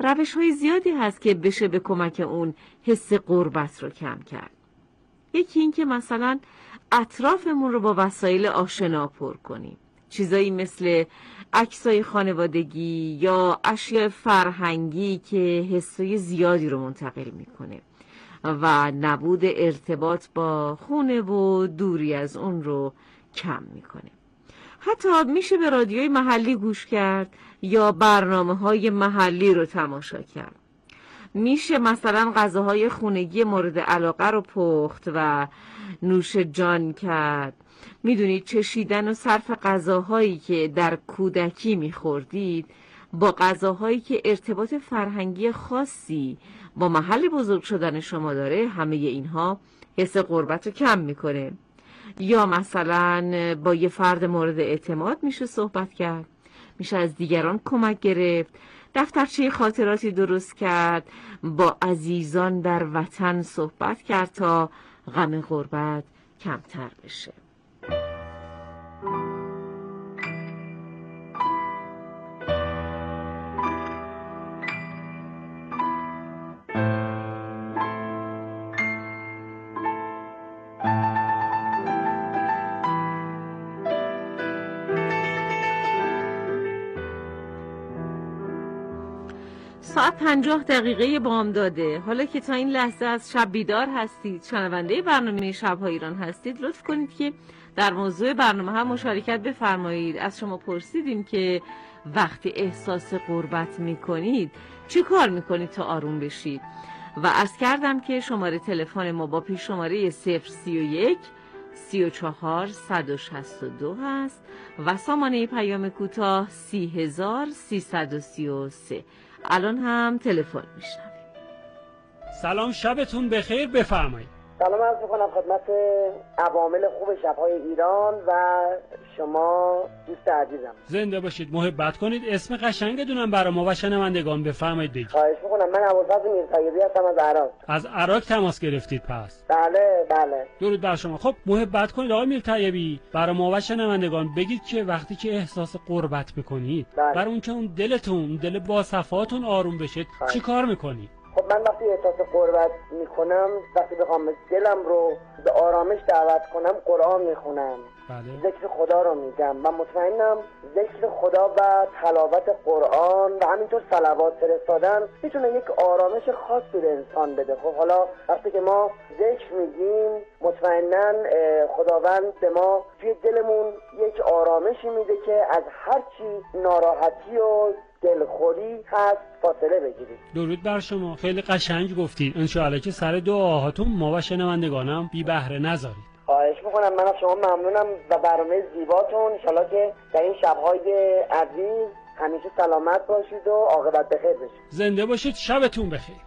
روش‌های زیادی هست که بشه به کمک اون حس غربت رو کم کرد. یکی این که مثلا اطرافمون رو با وسایل آشنا پر کنیم. چیزایی مثل عکسای خانوادگی یا اشیاء فرهنگی که حسای زیادی رو منتقل میکنه و نبود ارتباط با خونه و دوری از اون رو کم میکنه. حتی میشه به رادیوی محلی گوش کرد یا برنامه‌های محلی رو تماشا کرد. میشه مثلا غذاهای خونگی مورد علاقه رو پخت و نوش جان کرد. میدونید چشیدن و صرف غذاهایی که در کودکی میخوردید با غذاهایی که ارتباط فرهنگی خاصی با محل بزرگ شدن شما داره، همه اینها حس غربت رو کم میکنه. یا مثلا با یه فرد مورد اعتماد میشه صحبت کرد، میشه از دیگران کمک گرفت، دفترچه خاطراتی درست کرد، با عزیزان در وطن صحبت کرد تا غم غربت کمتر بشه. ساعت 50 بامداده. حالا که تا این لحظه از شب بیدار هستید، شنونده برنامه شب‌های ایران هستید، لطف کنید که در موضوع برنامه هم مشارکت بفرمایید. از شما پرسیدیم که وقتی احساس غربت میکنید چه کار میکنید تا آروم بشید و عرض کردم که شماره تلفن ما با پیش شماره 031 34 162 هست و سامانه پیام کوتاه 30333. الان هم تلفن میشنویم. سلام، شبتون بخیر، بفرمایید. سلام عرض می‌کنم خدمت عوامل خوب شب‌های ایران و شما دوست عزیزم. زنده باشید، محبت کنید. اسم قشنگتونم برای ما و شنوندگان بفرمایید بگید. خواهش می‌کنم. من ابوالفضل میرطیبی هستم از عراق. از عراق تماس گرفتید پس؟ بله. درود بر شما. خب محبت کنید آقای میرطیبی، برای ما و شنوندگان بگید که وقتی که احساس غربت می‌کنید، برای اون که اون دلتون، دل باصفاتون آروم بشه، چی کار می‌کنید؟ خب من وقتی احساس غربت میکنم، وقتی بخوام دلم رو به آرامش دعوت کنم، قرآن میخونم. بله. ذکر خدا رو میگم و مطمئنم ذکر خدا و تلاوت قرآن و همینطور صلوات فرستادن میتونه یک آرامش خاصی به انسان بده. خب حالا وقتی که ما ذکر میگیم، مطمئناً خداوند به ما توی دلمون یک آرامشی میده که از هر چی ناراحتی و دلخوری هست فاصله بگیرید. درود بر شما، خیلی قشنگ گفتید. انشاءالله که سر دعاهاتون ما و شنوندگانم بی بهره نذارید. خواهش میکنم. من از شما ممنونم و برنامه زیباتون. انشاءالله که در این شب‌های عزیز همیشه سلامت باشید و عاقبت بخیر بشید. زنده باشید، شبتون بخیر.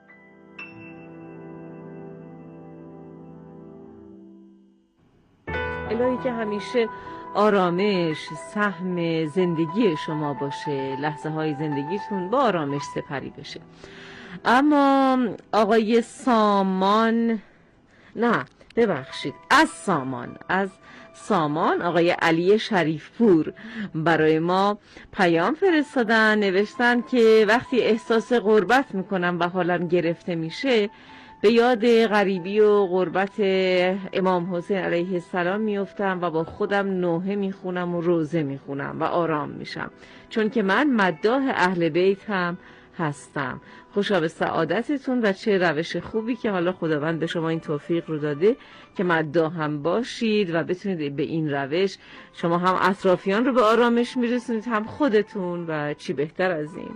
الهی که همیشه آرامش سهم زندگی شما باشه، لحظه های زندگیتون با آرامش سپری بشه. اما آقای سامان، نه ببخشید، از سامان آقای علی شریفپور برای ما پیام فرستادن، نوشتن که وقتی احساس غربت میکنم و حالم گرفته میشه، به یاد غریبی و غربت امام حسین علیه السلام میافتم و با خودم نوحه میخونم و روزه میخونم و آرام میشم، چون که من مداح اهل بیت هم هستم. خوشا به سعادتتون و چه روش خوبی که حالا خداوند به شما این توفیق رو داده که مداح هم باشید و بتونید به این روش شما هم اطرافیان رو به آرامش میرسونید، هم خودتون، و چی بهتر از این.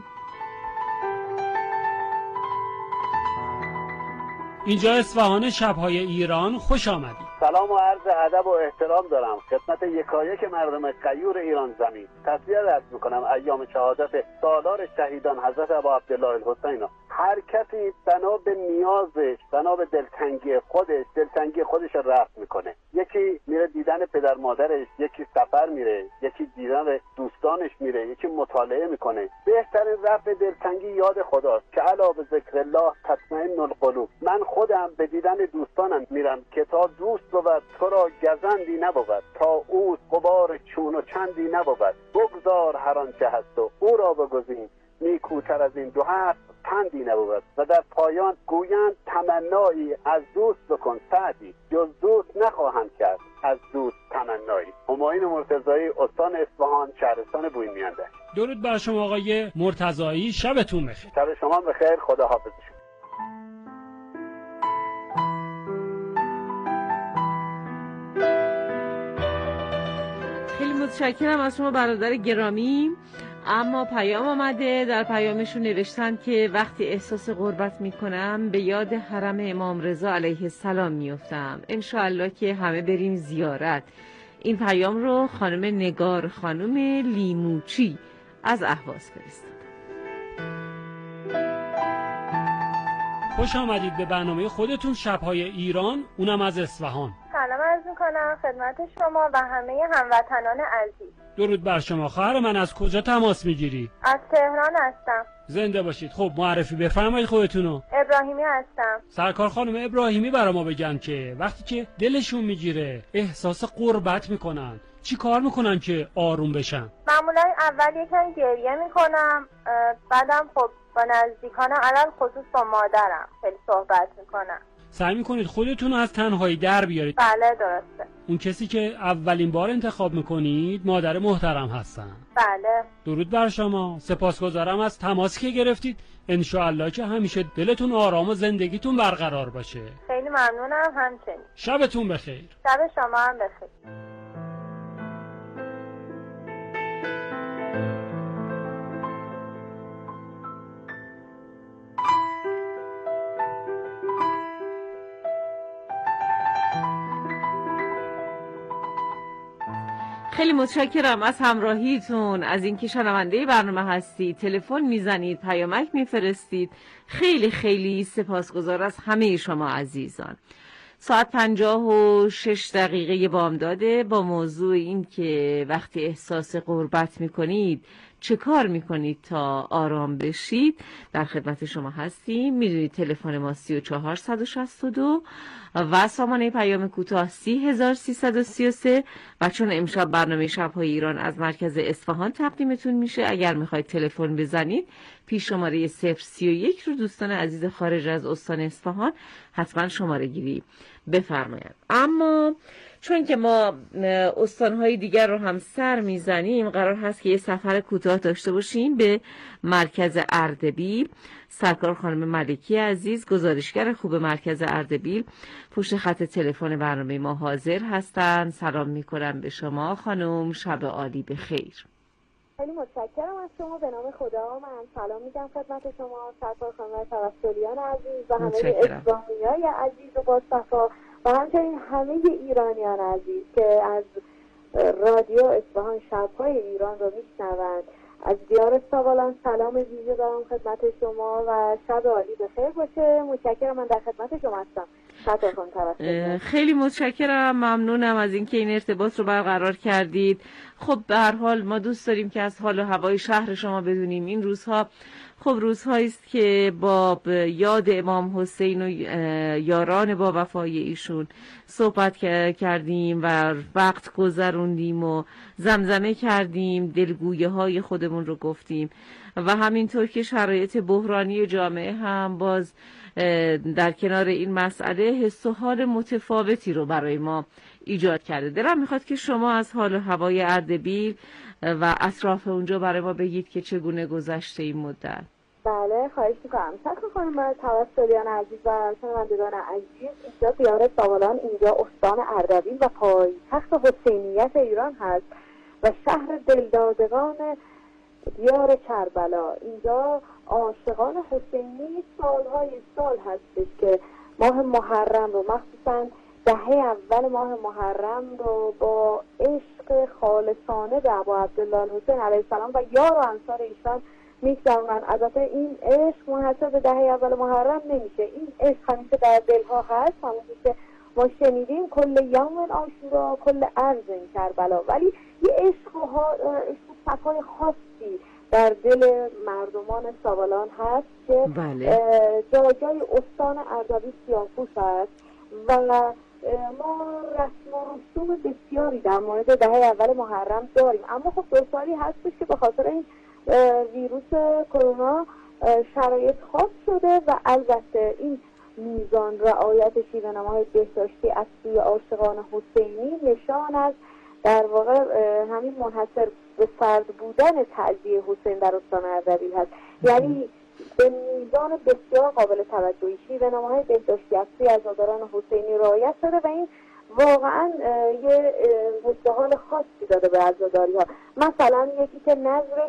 اینجا اصفهان، شب‌های ایران، خوش آمدید. سلام و عرض ادب و احترام دارم خدمت یکایک مردم غیور ایران زمین. تسلیت عرض میکنم ایام شهادت سالار شهیدان حضرت ابا عبدالله الحسین. هر کسی بنا به نیازش، بنا به دلتنگی خودش رفت میکنه. یکی میره دیدن پدر مادرش، یکی سفر میره، یکی دیدن دوستانش میره، یکی مطالعه میکنه. بهترین رفع دلتنگی یاد خداست که علا به ذکر الله تطمئن القلوب. من خودم به دیدن دوستانم میرم که تا دوست بود تو را گزندی نبود، تا او غبار چون و چندی نبود. بگذار هر آنچه هست و او را بگزین، نیکوتر از از این دو حرف پندی نبود و در پایان گویند تمنایی از دوست بکن سعدی، جز دوست نخواهم کرد از دوست تمنایی. همایون مرتضایی، استان اصفهان، شهرستان بویمیانده. درود بر شما آقای مرتضایی، شبتون بخیر. شب شما بخیر، خدا حافظ شما. خیلی متشکرم از شما برادر گرامی. اما پیام آمده، در پیامشون نوشتن که وقتی احساس غربت میکنم به یاد حرم امام رضا علیه السلام میفتم. انشاءالله که همه بریم زیارت. این پیام رو خانم نگار خانم لیموچی از اهواز فرستاد. خوش آمدید به برنامه خودتون شب‌های ایران، اونم از اصفهان. سلام عرض می‌کنم خدمت شما و همه هموطنان عزیز. درود بر شما. خواهر من از کجا تماس میگیری؟ از تهران هستم. زنده باشید. خب معرفی بفرمایید خودتونو. ابراهیمی هستم. سرکار خانم ابراهیمی برای ما بگن که وقتی که دلشون میگیره احساس غربت میکنن چی کار میکنن که آروم بشن؟ معمولا اول یکم گریه میکنم، بعدم خب با نزدیکانم علل خصوص با مادرم خیلی صحبت میکنم. سعی میکنید خودتون رو از تنهایی در بیارید. بله درسته. اون کسی که اولین بار انتخاب میکنید مادر محترم هستن. بله. درود بر شما. سپاسگزارم از تماسی که گرفتید. انشاءالله که همیشه دلتون آرام و زندگیتون برقرار باشه. خیلی ممنونم. همچنین. شبتون بخیر. شب شما هم بخیر. خیلی متشکرم از همراهیتون، از اینکه شنونده برنامه هستید، تلفن میزنید، پیامک میفرستید. خیلی خیلی سپاسگزار از همه شما عزیزان. ساعت 56 دقیقه بامداده با موضوع این که وقتی احساس غربت میکنید چه کار میکنید تا آرام بشید در خدمت شما هستیم. میدونید تلفن ما 3462 و سامانه پیام کوتاه 30333 و چون امشب برنامه شب‌های ایران از مرکز اصفهان تقدیمتون میشه، اگر میخواید تلفن بزنید پیش شماره 031 رو دوستان عزیز خارج از استان اصفهان حتما شماره گیری بفرمایید. اما چون که ما استانهای دیگر رو هم سر میزنیم، قرار هست که یه سفر کوتاه داشته باشیم به مرکز اردبیل. سرکار خانم ملکی عزیز، گزارشگر خوب مرکز اردبیل، پشت خط تلفن برنامه ما حاضر هستن. سلام میکنم به شما خانم، شب عالی بخیر. خیلی متشکرم از شما. به نام خدا من سلام میگم خدمت شما سرکار خانم توسلیان عزیز و همه اسلامیای عزیز و با صفا و همچنین همه ایرانیان عزیز که از رادیو اصفهان شب‌های ایران رو میشنوند. از دیار سابالان سلام ویژه دارم خدمت شما و شب عالی بخیر باشه. متشکرم، من در خدمت شما هستم. خیلی متشکرم، ممنونم از اینکه این ارتباط رو برقرار کردید. خب به هر حال ما دوست داریم که از حال و هوای شهر شما بدونیم. این روزها خب روزهایی است که با یاد امام حسین و یاران با وفای ایشون صحبت کردیم و وقت گذروندیم و زمزمه کردیم، دلگویه های خودمون رو گفتیم و همینطور که شرایط بحرانی جامعه هم باز در کنار این مسئله حس و حال متفاوتی رو برای ما ایجاد کرده. دلم میخواد که شما از حال و هوای اردبیل و اطراف اونجا برای ما بگید که چگونه گذشته این مدت. بله خواهش میکنم. سرکار خانم توسلیان عزیز و شنوندگان عزیز، اینجا دیار ساوالان، اینجا استان اردبیل و پایتخت حسینیت ایران هست و شهر دلدادگان دیار کربلا. اینجا عاشقان حسینی سالهای سال هستش که ماه محرم رو، مخصوصا دهه اول ماه محرم رو با عشق خالصانه به ابا عبدالله الحسین علیه السلام و یار و انصار ایشان میگذرونن. البته این عشق منحصر به دهه اول محرم نمیشه، این عشق همیشه در دلها هست، همونجور که ما شنیدیم کل یوم عاشورا کل ارض کربلا، ولی یه عشق صفای خاصی در دل مردمان ساوالان هست که بله. جای استان اردبیل سیاه‌پوش است و ما رسم و رسوم بسیاری در مورد دهه اول محرم داریم، اما خب دشواری هستش که به خاطر این ویروس کرونا شرایط خاص شده و البته این میزان رعایت شیوه‌نامه‌های بهداشتی از سوی عاشقان حسینی نشان از در واقع همین منحصر به فرد بودن تعزیه حسین در استان اردبیل هست. یعنی به میزان بسیار قابل توجهی شیوه‌نامه‌های بهداشتی از سوی عزاداران حسینی رعایت شده و این واقعا یه حسحال خاصی داده به عزاداری‌ها. مثلا یکی که نظرش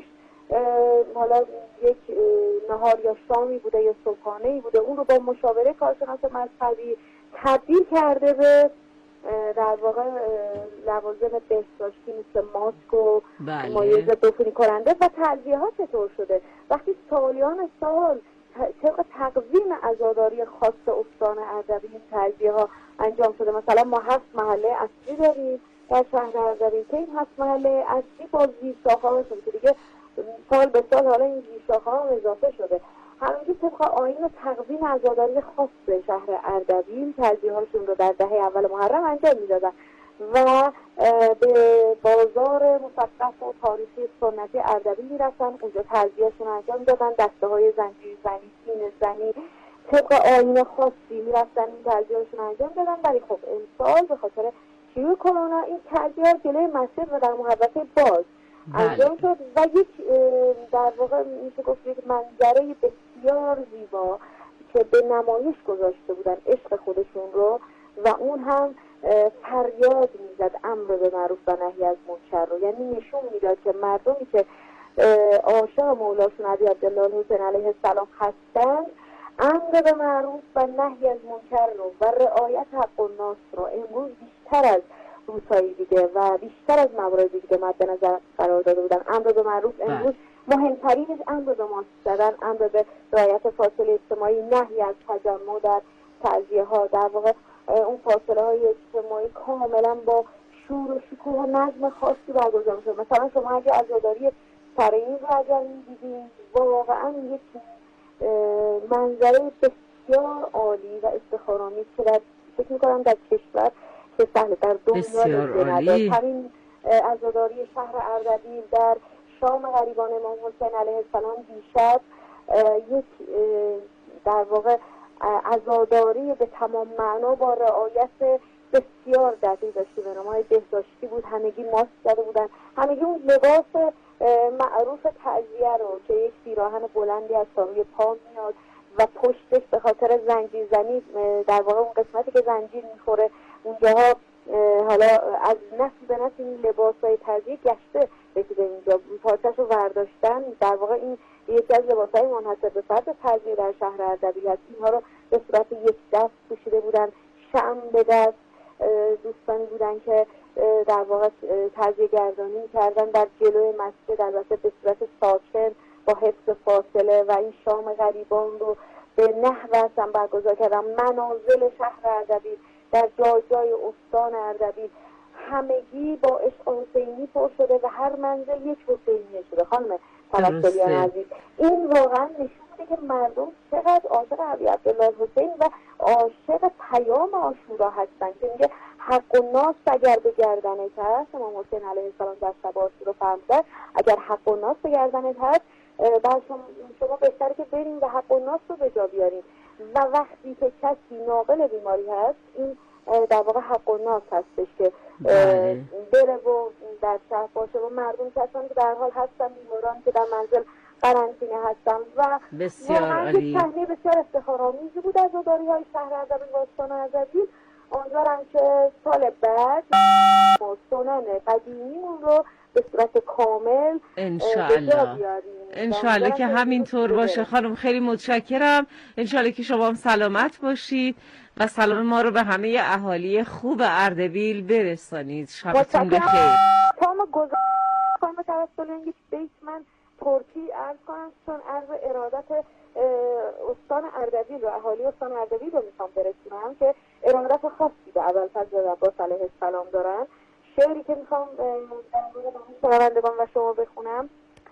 حالا یک نهار یا شامی بوده یا صبحانه‌ای بوده، اون رو با مشاوره کارشناس مذهبی تبدیل کرده به در واقع لوازم بهداشتی مثل ماسک و مایع ضدعفونی کننده. و تعزیه ها چطور شده؟ وقتی سالیان سال طبق تقویم عزاداری خاص استان اردبیل تعزیه ها انجام شده. مثلا ما 7 محله اصلی داریم در شهر اردبیل که این 7 محله اصلی با زیرساخت‌ها هستند که دیگه سال به سال حالا این زیرساخت‌ها هم اضافه شده. همینجور طبق آیین و تقویم عزاداری خاص شهر اردبیل تعزیه‌هاشون رو در دهه اول محرم انجام می‌دادن و به بازار مثقف و تاریخی سنتی اردبیل می‌رفتن، اونجا تعزیه‌شون انجام می‌دادن، دسته‌های زنجیرزنی، سینه‌زنی طبق آیین خاصی می‌رفتن این تعزیه‌هاشون انجام دادن. ولی خب امسال به خاطر شیوع کرونا این تعزیه‌ها جلوی مسجد و در محوطه باز انجام شد و یک در واقع میشه گفت یک منظره بسیار زیبا که به نمایش گذاشته بودن عشق خودشون رو و اون هم فریاد میزد امر به معروف و نهی از منکر رو، یعنی نشون میداد که مردمی که عاشق مولاشون علی عبدالله الحسین علیه السلام هستند امر به معروف و نهی از منکر رو و رعایت حق الناس رو امروز بیشتر از روزهای دیگه و بیشتر از موارد دیگه مد نظر قرار داده بودن. امر به معروف امروز مهمترینش امر به ماسک زدن، امر به رعایت فاصله اجتماعی، نهی از تجمع در تعزیه ها. در واقع اون فاصله های اجتماعی کاملا با شور و شکوه و نظم خاصی برگزار شد. مثلا شما اگه عزاداری سرین رو اگر می‌دیدین واقعا یک منظره بسیار عالی و افتخارآمیز که در فکر می‌کنم در کشور که سهل در دنیا نداره. همین عزاداری شهر اردبیل در شام غریبان امام حسین علیه السلام دیشب یک در واقع عزاداری به تمام معنا با رعایت بسیار دقیق شیوه‌نامه‌های بهداشتی بود. همگی ماسک زده بودن، همگی اون لباس معروف تعزیه رو که یک پیراهن بلندی از روی پا میاد و پشتش به خاطر زنجیر زنی در واقع اون قسمتی که زنجیر میخوره اونجاها حالا از نسل به نسل این لباس‌های تعزیه گشته رسیده اینجا، پارچه‌شو برداشتن. در واقع این یکی از لباس‌های منحصر به فرد تعزیه در شهر اردبیل هست. اینها رو به صورت یک دست پوشیده بودن، شمع به دست. دوستانی بودن که در واقع تعزیه گردانی کردن در جلوی مسجد، البته به صورت ساکن با حفظ فاصله و این شام غریبان رو به نحو اصلا برگزار کردن. منازل شهر اردبیل در جای جای استان اردبیل همگی با عشق حسینی پر شده و هر منزل یک حسینیه شده. خانم توسلیان عزیز، این واقعا نشون میده که مردم چقدر عاشق علی عبدالله الحسین و عاشق پیام عاشورا هستن که میگه حق الناس اگر به گردنت هست، امام حسین علیه السلام در شب عاشورا فرمودن اگر حق الناس به گردنت هست بعد شما بهتره که بریم و حق الناس رو به جا بیاریم. و وقتی که کسی ناقل بیماری هست این در واقع حق الناس هستش که بره و در شهر باشه و مردم کسانی که در حال هستن بیماران که در منزل قرنطینه هستن و بسیار یک صحنه بسیار افتخارآمیزی بود از عزاداری‌های شهر اردبیل و استان اردبیل. امیدوارم که سال بعد سنن قدیمیمون رو به صورت کامل انشالله که همینطور باشه. خانم خیلی متشکرم. انشالله که شما هم سلامت باشید و سلام ما رو به همه اهالی خوب اردبیل برسانید. شبتون بخیر. خانم توسلیان یک بیت من ترکی عرض کنم چون عرض ارادت استان اردبیل و اهالی استان اردبیل رو میخوام برسونم که ارادت خاصی به ابوالفضل عباس علیه السلام دارن. شعری که میخوام شنوندگان و شما بخونم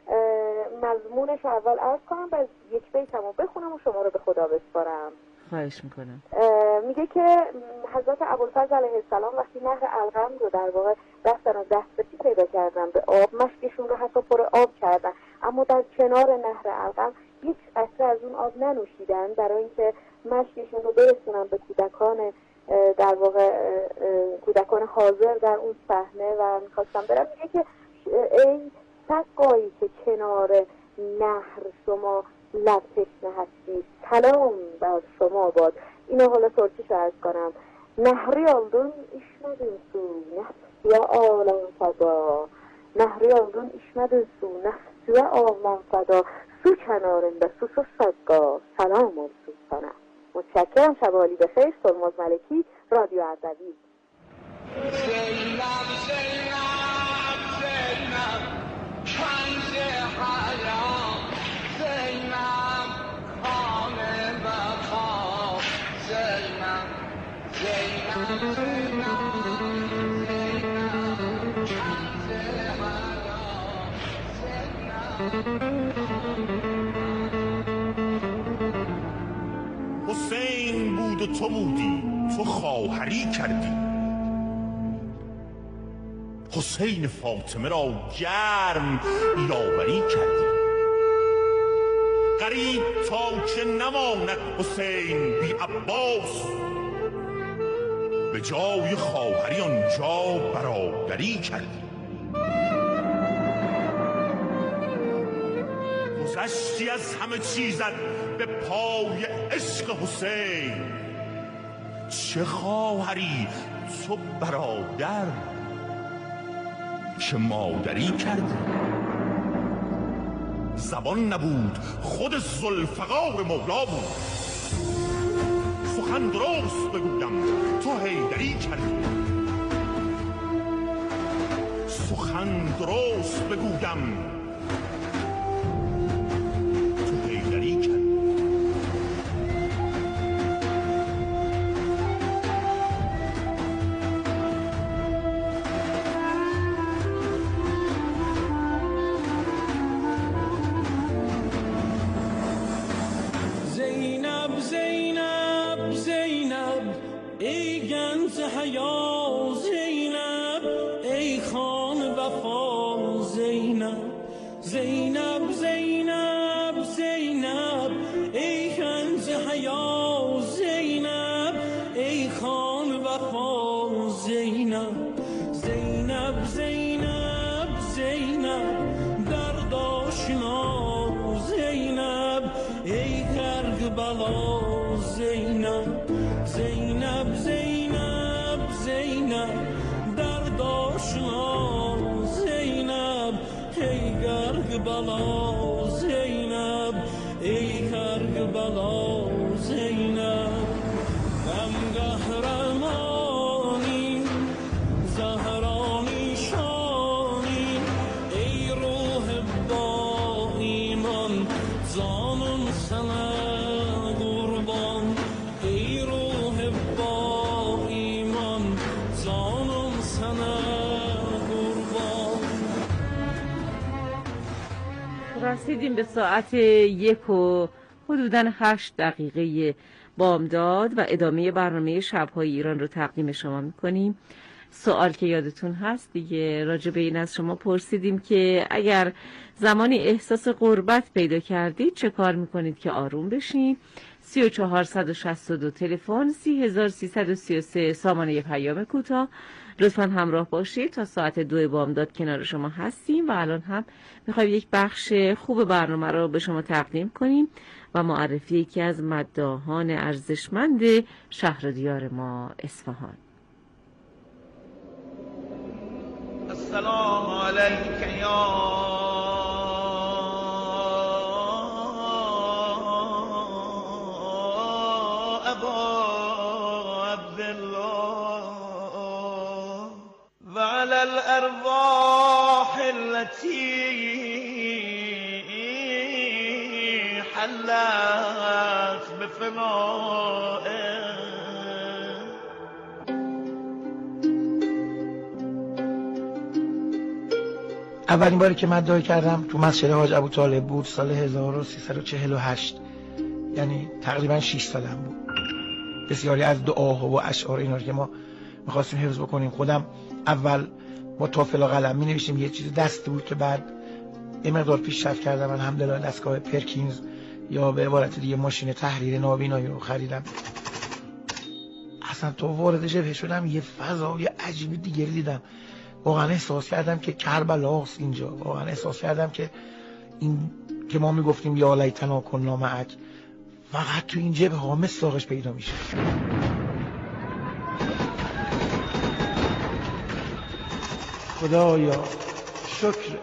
مضمونش اول عرض کنم و یک بیتمو بخونم و شما رو به خدا بسپارم. خواهش میکنم. میگه که حضرت ابوالفضل علیه السلام وقتی نهر القم رو در واقع رفتن و دسترسی پیدا کردن به آب، مشکشون رو حتی پر آب کردن، اما در کنار نهر القم هیچ قطره از اون آب ننوشیدن برای اینکه مشکشون رو برسونن به کودکان در واقع کودکان حاضر در اون صحنه و میخواستم برم میگه که ای سقایی که کنار نهر شما لب تشنه هستی سلام بر شما باد. اینو حالا ترکیش عرض کنم. Nehri oldun içmedin su nefsiye ağlan sada. Nehri oldun içmedin su nefsiye ağlan sada. Su kenarında susuz sakka selam olsun sana. متشکرم. شب عالی بخیر. سرماز ملکی، رادیو اردبیل. زینب زینب زینب کنز حیام زینب خانه وفا زینب زینب زینب کنز حیام زینب. حسین بود و تو بودی، تو خواهری کردی. حسین فاطمه را گرم یاوری کردی. غریب تا که نماند حسین بی عباس، به جای خواهری آنجا برادری کردی. گذشتی از همه چیزت به پای عشق حسین. چه خواهری تو برادر که مادری کردی. زبان نبود خود ذوالفقار مولا بود. سخن درست بگویم تو حیدری کردی. سخن درست بگویم تو حیدری کردی. حیا زینب ای خان وفا زینب زینب زینب زینب ای کنز حیا زینب ای خان وفا زینب زینب زینب زینب درد آشنا زینب ای کربلا زینب زینب زینب زینب درد آشنا زینب ای کربلا زینب ای کربلا زینب غم قهرمانی زهرانی شانی ای روح با ایمان جانم سنه قربان ای روح با ایمان جانم سنه قربان. رسیدیم به ساعت 1 و حدوداً 8 دقیقه بامداد و ادامه برنامه شب‌های ایران رو تقدیم شما می‌کنیم. سوال که یادتون هست دیگه راجع به این از شما پرسیدیم که اگر زمانی احساس غربت پیدا کردید چه کار می‌کنید که آروم بشین؟ 3462 تلفن 3333 سامانه پیام کوتاه. لطفاً همراه باشید تا ساعت 2 بامداد کنار شما هستیم و الان هم میخوایم یک بخش خوب برنامه رو به شما تقدیم کنیم و معرفی یکی از مداحان ارزشمند شهر دیار ما اصفهان. السلام علیک یا ابا عبدالله و علی الارواح التي حلت بفنائه. اولین باری که من دعا کردم تو مسجد حاج ابوطالب بود سال 1348، یعنی تقریبا 6 سالم بود. بسیاری از دعاها و اشعار اینا که ما می‌خواستیم حفظ بکنیم خودم اول با تافل و قلم می‌نوشتیم، یه چیز دستی بود که بعد یه مقدار پیشرفت کردم الحمدلله. دستگاه پرکینز یا به عبارت دیگه ماشین تحریر نابینایی رو خریدم. اصلا تو وارد جبهه شدم یه فضای عجیبی دیگری دیدم. واقعا احساس کردم که کربلاست اینجا. واقعا احساس کردم که این که ما میگفتیم یا لیتنا کنا معک فقط تو این جبهه ها مصداقش پیدا میشه. خدایا شکر.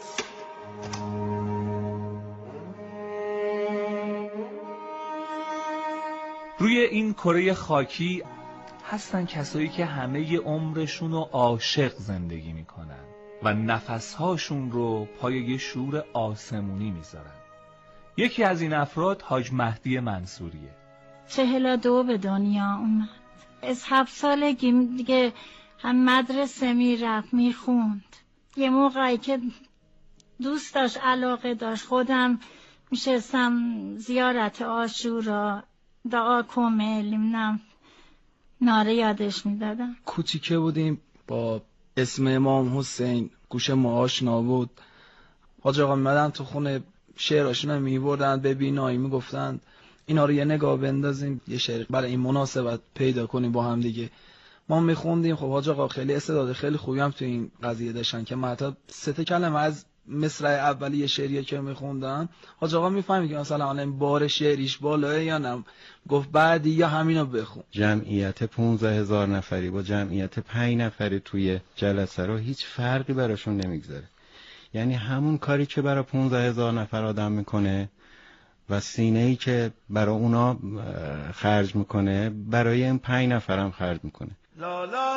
روی این کره خاکی هستن کسایی که همه عمرشون رو عاشق زندگی میکنن و نفسهاشون رو پای یه شور آسمونی میذارن. یکی از این افراد حاج مهدی منصوریه. 42 به دنیا اومد. از 7 سالگی دیگه هم مدرسه میرفت میخوند. یه موقعی که دوست داشت علاقه داشت خودم میشستم زیارت عاشورا دعا کامل ناره یادش میدادم. کوچیکه بودیم با اسم امام حسین گوش ما آشنا بود. حاج آقا میمدن تو خونه شعراشون میبردن به بینایی میگفتن اینا رو یه نگاه بندازیم یه شعر برای این مناسبت پیدا کنیم با هم دیگه. ما میخوندیم. خب حاج آقا خیلی استعداد خیلی خوبی هم تو این قضیه داشتن که حتی 3 کلمه از مصرع اولیه شعریه که میخوندن حاج آقا میفهمی که مثلا الان بار شعریش بالاه یا نه، گفت بعدی یا همینو بخون. جمعیت 15,000 نفری با جمعیت 5 نفری توی جلسه رو هیچ فرقی براشون نمیگذاره. یعنی همون کاری که برای 15,000 نفر آدم میکنه و سینه‌ای که برای اونا خرج میکنه برای این 5 نفر هم خرج میکنه. لا لا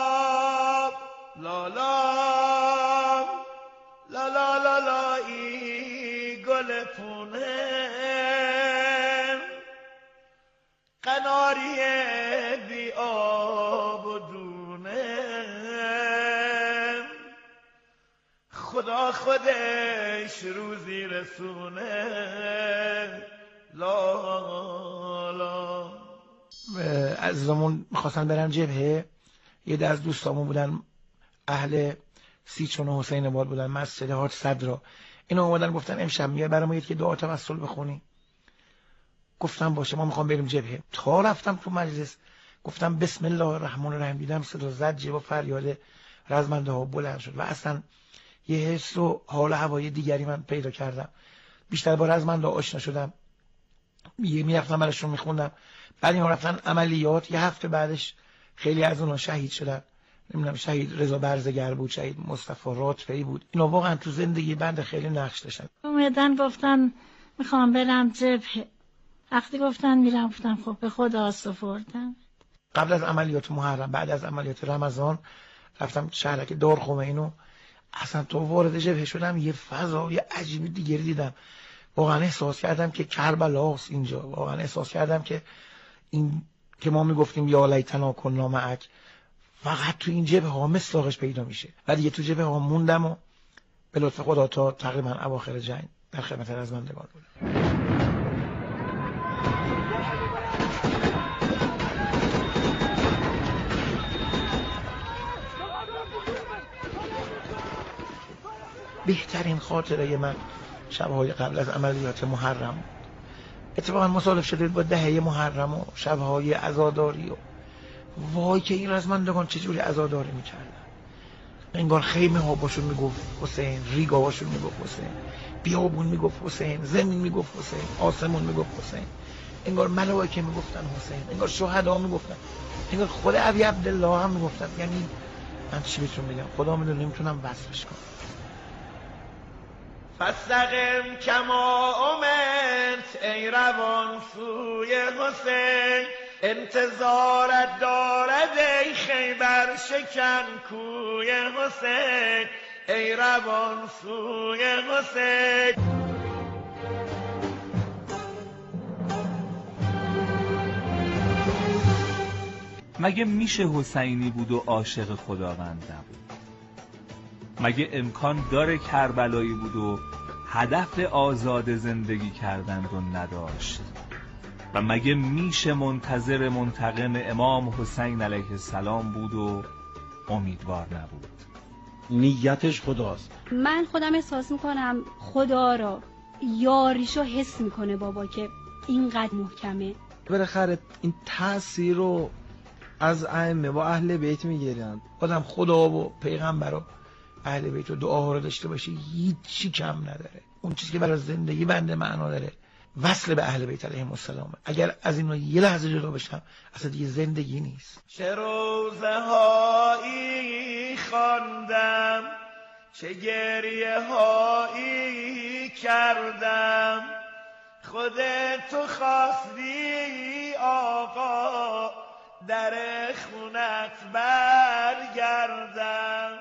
لا لا لا لا لا لا ای گل پونه قناری بی آب و دونه خدا خودش روزی رسونه لا لا. عزیزامون میخواستن برن جبهه. یه از دوستامون بودن اهل سیچون و حسین آباد بودن، مسجد حاج صدرا. اینا اومدن گفتن امشب میای برای ما یه دعا توسل بخونی. گفتم باشه، ما میخوام بریم جبهه. تا رفتم تو مجلس گفتم بسم الله الرحمن الرحیم، دیدم صدا زجه و فریاد رزمنده ها بلند شد و اصلا یه حس و حال هوای دیگری من پیدا کردم. بیشتر با رزمنده آشنا شدم. میرفتم براشون میخوندم. بعد اینا رفتن عملیات. یه هفته بعدش خیلی از اونها شهید شدن. نمیدونم شهید رضا برزگر بود، شهید مصطفی راتفی بود. اینا واقعا تو زندگی بنده خیلی نقش داشتن. اومدن گفتن میخوام برم جبهه. وقتی گفتن میرم گفتم خب به خدا سپردم. قبل از عملیات محرم، بعد از عملیات رمضان رفتم شهرک دارخمینو. اصلا تو وارد جبهه شدم یه فضای عجیبی دیگری دیدم. واقعا احساس کردم که کربلاست اینجا. واقعا احساس کردم که این که ما میگفتیم یا لیتنا کنا معک فقط تو این جبهه ها مصداقش پیدا میشه. و دیگه تو جبهه ها موندم و به لطف خدا تا تقریبا اواخر جنگ در خدمت رزمندگان بودم. بهترین خاطره من شب‌های قبل از عملیات محرم. اتفاقا مصادف شده با دهه محرم و شب‌های عزاداری و وای که این رزمندگان چجوری عزاداری میکردن. انگار خیمه ها باشون میگفت حسین، ریگا باشون میگفت حسین، بیابون میگفت حسین، زمین میگفت حسین، آسمون میگفت حسین، انگار ملائکه میگفتن حسین، انگار شهدا میگفتن، انگار خود ابی عبدالله هم میگفتن. یعنی من چی بهتون بگم، خدا میدونه نمیتونم وصفش کنم. فاستقم کما امرت ای روان سوی حسین، انتظارت دارد ای خیبر شکن کوی حسین، ای روان سوی حسین. مگه میشه حسینی بود و عاشق خداوند نبود؟ مگه امکان داره کربلایی بود و هدف آزاد زندگی کردن رو نداشت؟ و مگه میشه منتظر منتقم امام حسین علیه السلام بود و امیدوار نبود؟ نیتش خداست. من خودم احساس میکنم خدا را یاریشو حس میکنه بابا که اینقدر محکمه. بالاخره این تأثیر رو از ائمه و اهل بیت میگیرن. بازم خدا و پیغمبر و اهل بیت و دعاها رو داشته باشی هیچی کم نداره. اون چیزی که برای زندگی بنده معنا داره وصل به اهل بیت علیهم السلام. اگر از این یه لحظه جدا بشم اصلا دیگه زندگی نیست. چه روزهایی خواندم، چه گریه هایی کردم، خودت تو خواستی آقا در خونت برگردم.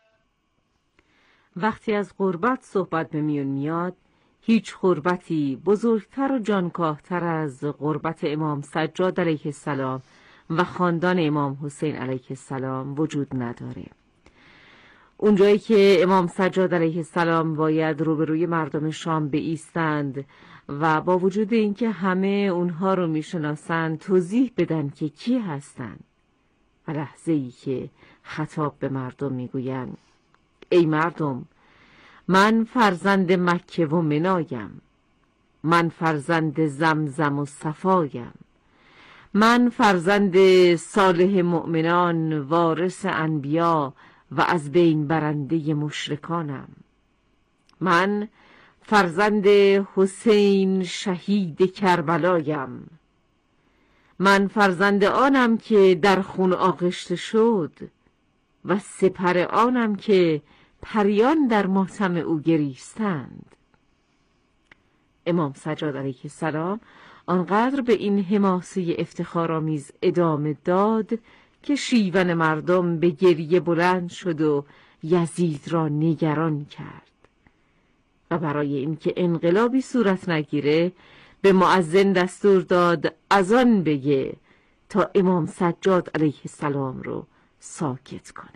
وقتی از غربت صحبت به میون میاد، هیچ غربتی بزرگتر و جانکاهتر از غربت امام سجاد علیه السلام و خاندان امام حسین علیه السلام وجود نداره. اونجایی که امام سجاد علیه السلام باید روبروی مردم شام بایستند و با وجود اینکه همه اونها رو میشناسند توضیح بدن که کی هستند، و لحظه‌ای که خطاب به مردم میگویند ای مردم، من فرزند مکه و منایم، من فرزند زمزم و صفایم، من فرزند صالح مؤمنان وارث انبیا و از بین برنده مشرکانم، من فرزند حسین شهید کربلایم، من فرزند آنم که در خون آغشته شد و سپر آنم که پریان در ماتم او گریستند. امام سجاد علیه السلام آنقدر به این حماسه افتخارآمیز ادامه داد که شیون مردم به گریه بلند شد و یزید را نگران کرد و برای اینکه انقلابی صورت نگیره به مؤذن دستور داد اذان بگه تا امام سجاد علیه السلام رو ساکت کنه.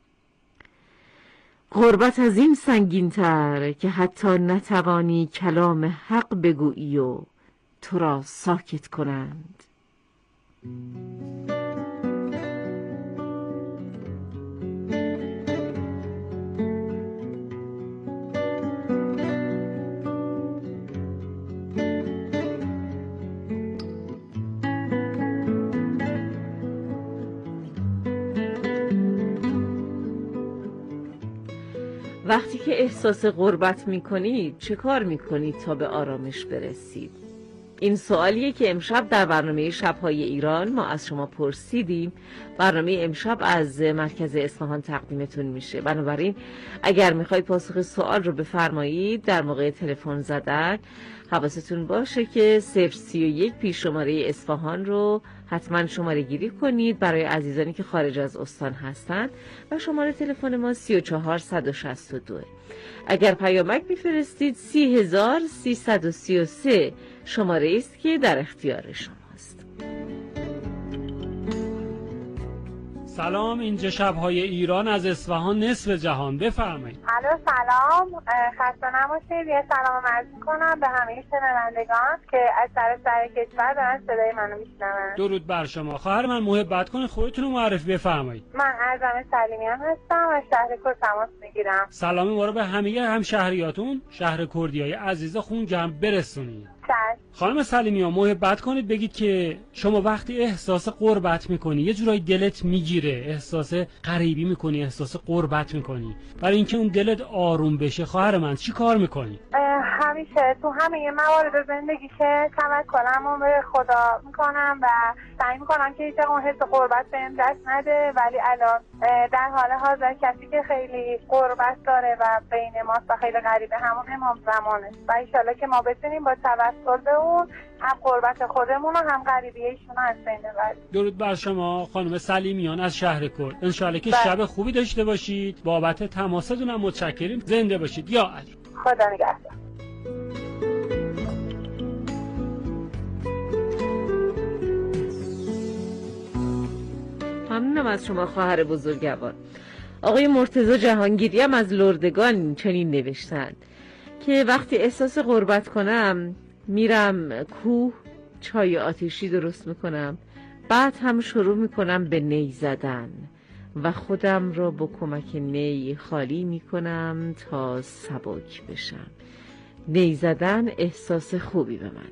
غربت از این سنگین‌تر که حتی نتوانی کلام حق بگویی و تو را ساکت کنند. وقتی که احساس غربت میکنید چه کار میکنید تا به آرامش برسید؟ این سوالیه که امشب در برنامه شب‌های ایران ما از شما پرسیدیم. برنامه امشب از مرکز اصفهان تقدیمتون میشه. بنابراین اگر میخواید پاسخ سوال رو بفرمایید در موقع تلفن زدن حواستون باشه که 031 پیش شماره اصفهان رو حتما شماره گیری کنید برای عزیزانی که خارج از استان هستند و شماره تلفن ما 34162. اگر پیامک میفرستید 30333 شماره است که در اختیار شماست. سلام، اینجا شب‌های ایران از اصفهان نصف جهان، بفرمایید. الو سلام، خسته نباشید. یه سلام عرض می‌کنم به همه شنوندگان که از سر کشور دارن صدای منو میشنون. درود بر شما. خواهر من محبت کنید خودتون رو معرفی بفرمایید. من ارزم سلیمیان هستم و شهر کرد تماس میگیرم. سلامی ما رو به همه هم شهریاتون شهر کردیای عزیز خون گرم برسونید. خانم سلیمیان محبت کنید بگید که شما وقتی احساس غربت میکنی یه جورایی دلت میگیره، احساس غریبی میکنی، احساس غربت میکنی، برای اینکه اون دلت آروم بشه خواهر من چی کار میکنی؟ همیشه تو همه موارد زندگی که توکلمو به خدا میکنم و سعی میکنم که هیچ اون حس غربت بهم دست نده، ولی الان در حال حاضر کسی که خیلی غربت داره و بین ماست و خیلی غریبه همون امام زمانه و انشالله که ما بتونیم با توسل به اون هم غربت خودمون و هم غریبی ایشون از بین ببریم. درود بر شما خانم سلیمیان از شهر کرد. انشالله که شب خوبی داشته باشید. بابت تماستون هم متشکریم. زنده باشید. یا علی. خدا نگهدار. ممنونم از شما خواهر بزرگوار. آقای مرتضی جهانگیری هم از لردگان چنین نوشتند که وقتی احساس غربت کنم میرم کوه چای آتشی درست میکنم، بعد هم شروع میکنم به نی زدن و خودم را با کمک نی خالی میکنم تا سبک بشم. نی زدن احساس خوبی به من.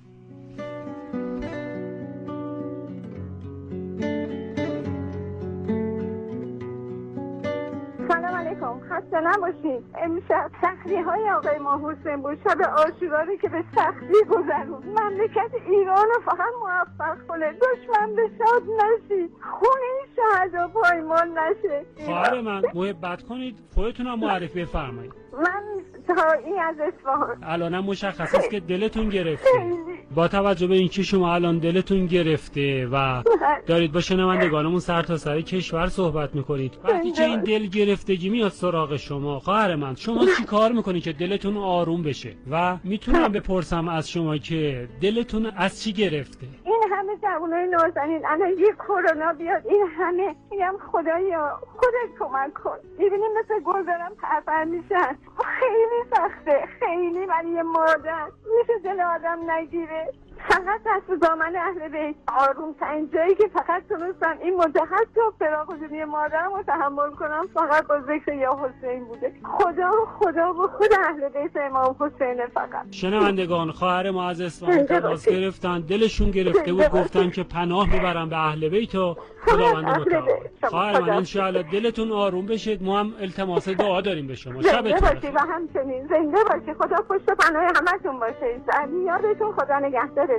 خسته نباشید. امشب سخری‌های آقای ماه حسین بود، شب عاشورایی که به سختی گذرون. مملکت ایران رو فقط موفق کنه، دشمن به شاد نشید، خون این شهدا پایمال نشه. خواهر من محبت کنید، خودتون هم معرفی بفرمایید. من تایی از اصفهان. الان مشخص است که دلتون گرفته. با توجه به اینکه شما الان دلتون گرفته و دارید با شنوندگانمون سر تا سر کشور صحبت میکنید، وقتی که این دل گرفتگی میاد سراغ شما، خواهر من شما چی کار میکنید که دلتون آروم بشه؟ و میتونم بپرسم از شما که دلتون از چی گرفته؟ این همه جوانای نازنین الان یه کرونا بیاد، این همه میگم خدایا خودت کمک کن. میبینیم مثل گلدارم پرپر میشن، خیلی سخته، خیلی برای یه مادر میشه دل آدم نگیره. فقط دست دامن اهل بیت آروم ترین جایی که فقط تونستم این مدت حتی فراق جونی مادرم رو تحمل کنم فقط با ذکر یا حسین بوده. خدا و خود اهل بیت امام حسینه. فقط شنوندگان خواهر ما از اصفهان تماس گرفتن، دلشون گرفته بود، گفتن که پناه میبرن به اهل بیت و خداوند متعال. خواهر من انشاءالله دلتون آروم بشید، ما هم التماس دعا داریم به شما. شبتون بخیر. و همچنین زنده باشی، خدا پشت و پناه همتون باشه. یادتون خدا نگهدارتون.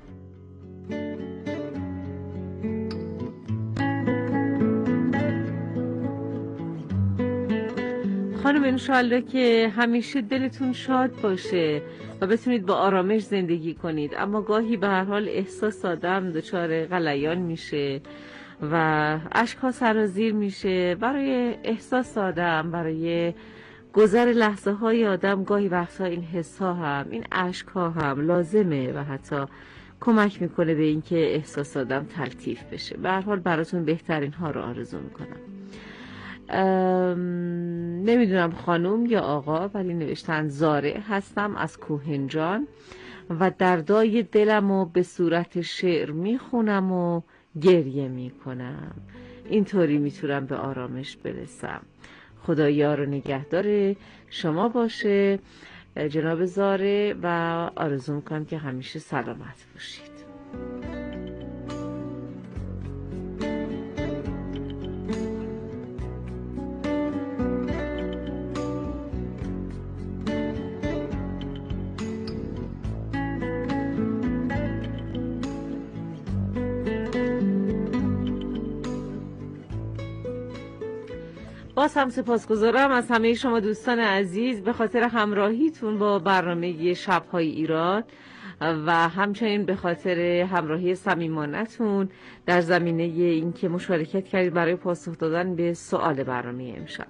خانم انشالله که همیشه دلتون شاد باشه و بتونید با آرامش زندگی کنید، اما گاهی به هر حال احساس آدم دچار غلیان میشه و اشک‌ها سرازیر میشه. برای احساس آدم، برای گذر لحظه های آدم گاهی وقتا این حس ها هم، این اشک ها هم لازمه و حتی کمک میکنه به اینکه احساس آدم تلطیف بشه. به هر حال براتون بهترین ها رو آرزو میکنم. نمیدونم خانم یا آقا، ولی نوشتن زاره هستم از کوهنجان و دردای دلم رو به صورت شعر میخونم و گریه میکنم. اینطوری میتونم به آرامش برسم. خدا یار و نگهدار شما باشه جناب زاره و آرزو میکنم که همیشه سلامت باشید. باز هم سپاسگزارم از همه شما دوستان عزیز به خاطر همراهیتون با برنامه شب‌های ایران و همچنین به خاطر همراهی صمیمانه‌تون در زمینه اینکه مشارکت کردید برای پاسخ دادن به سوال برنامه امشب.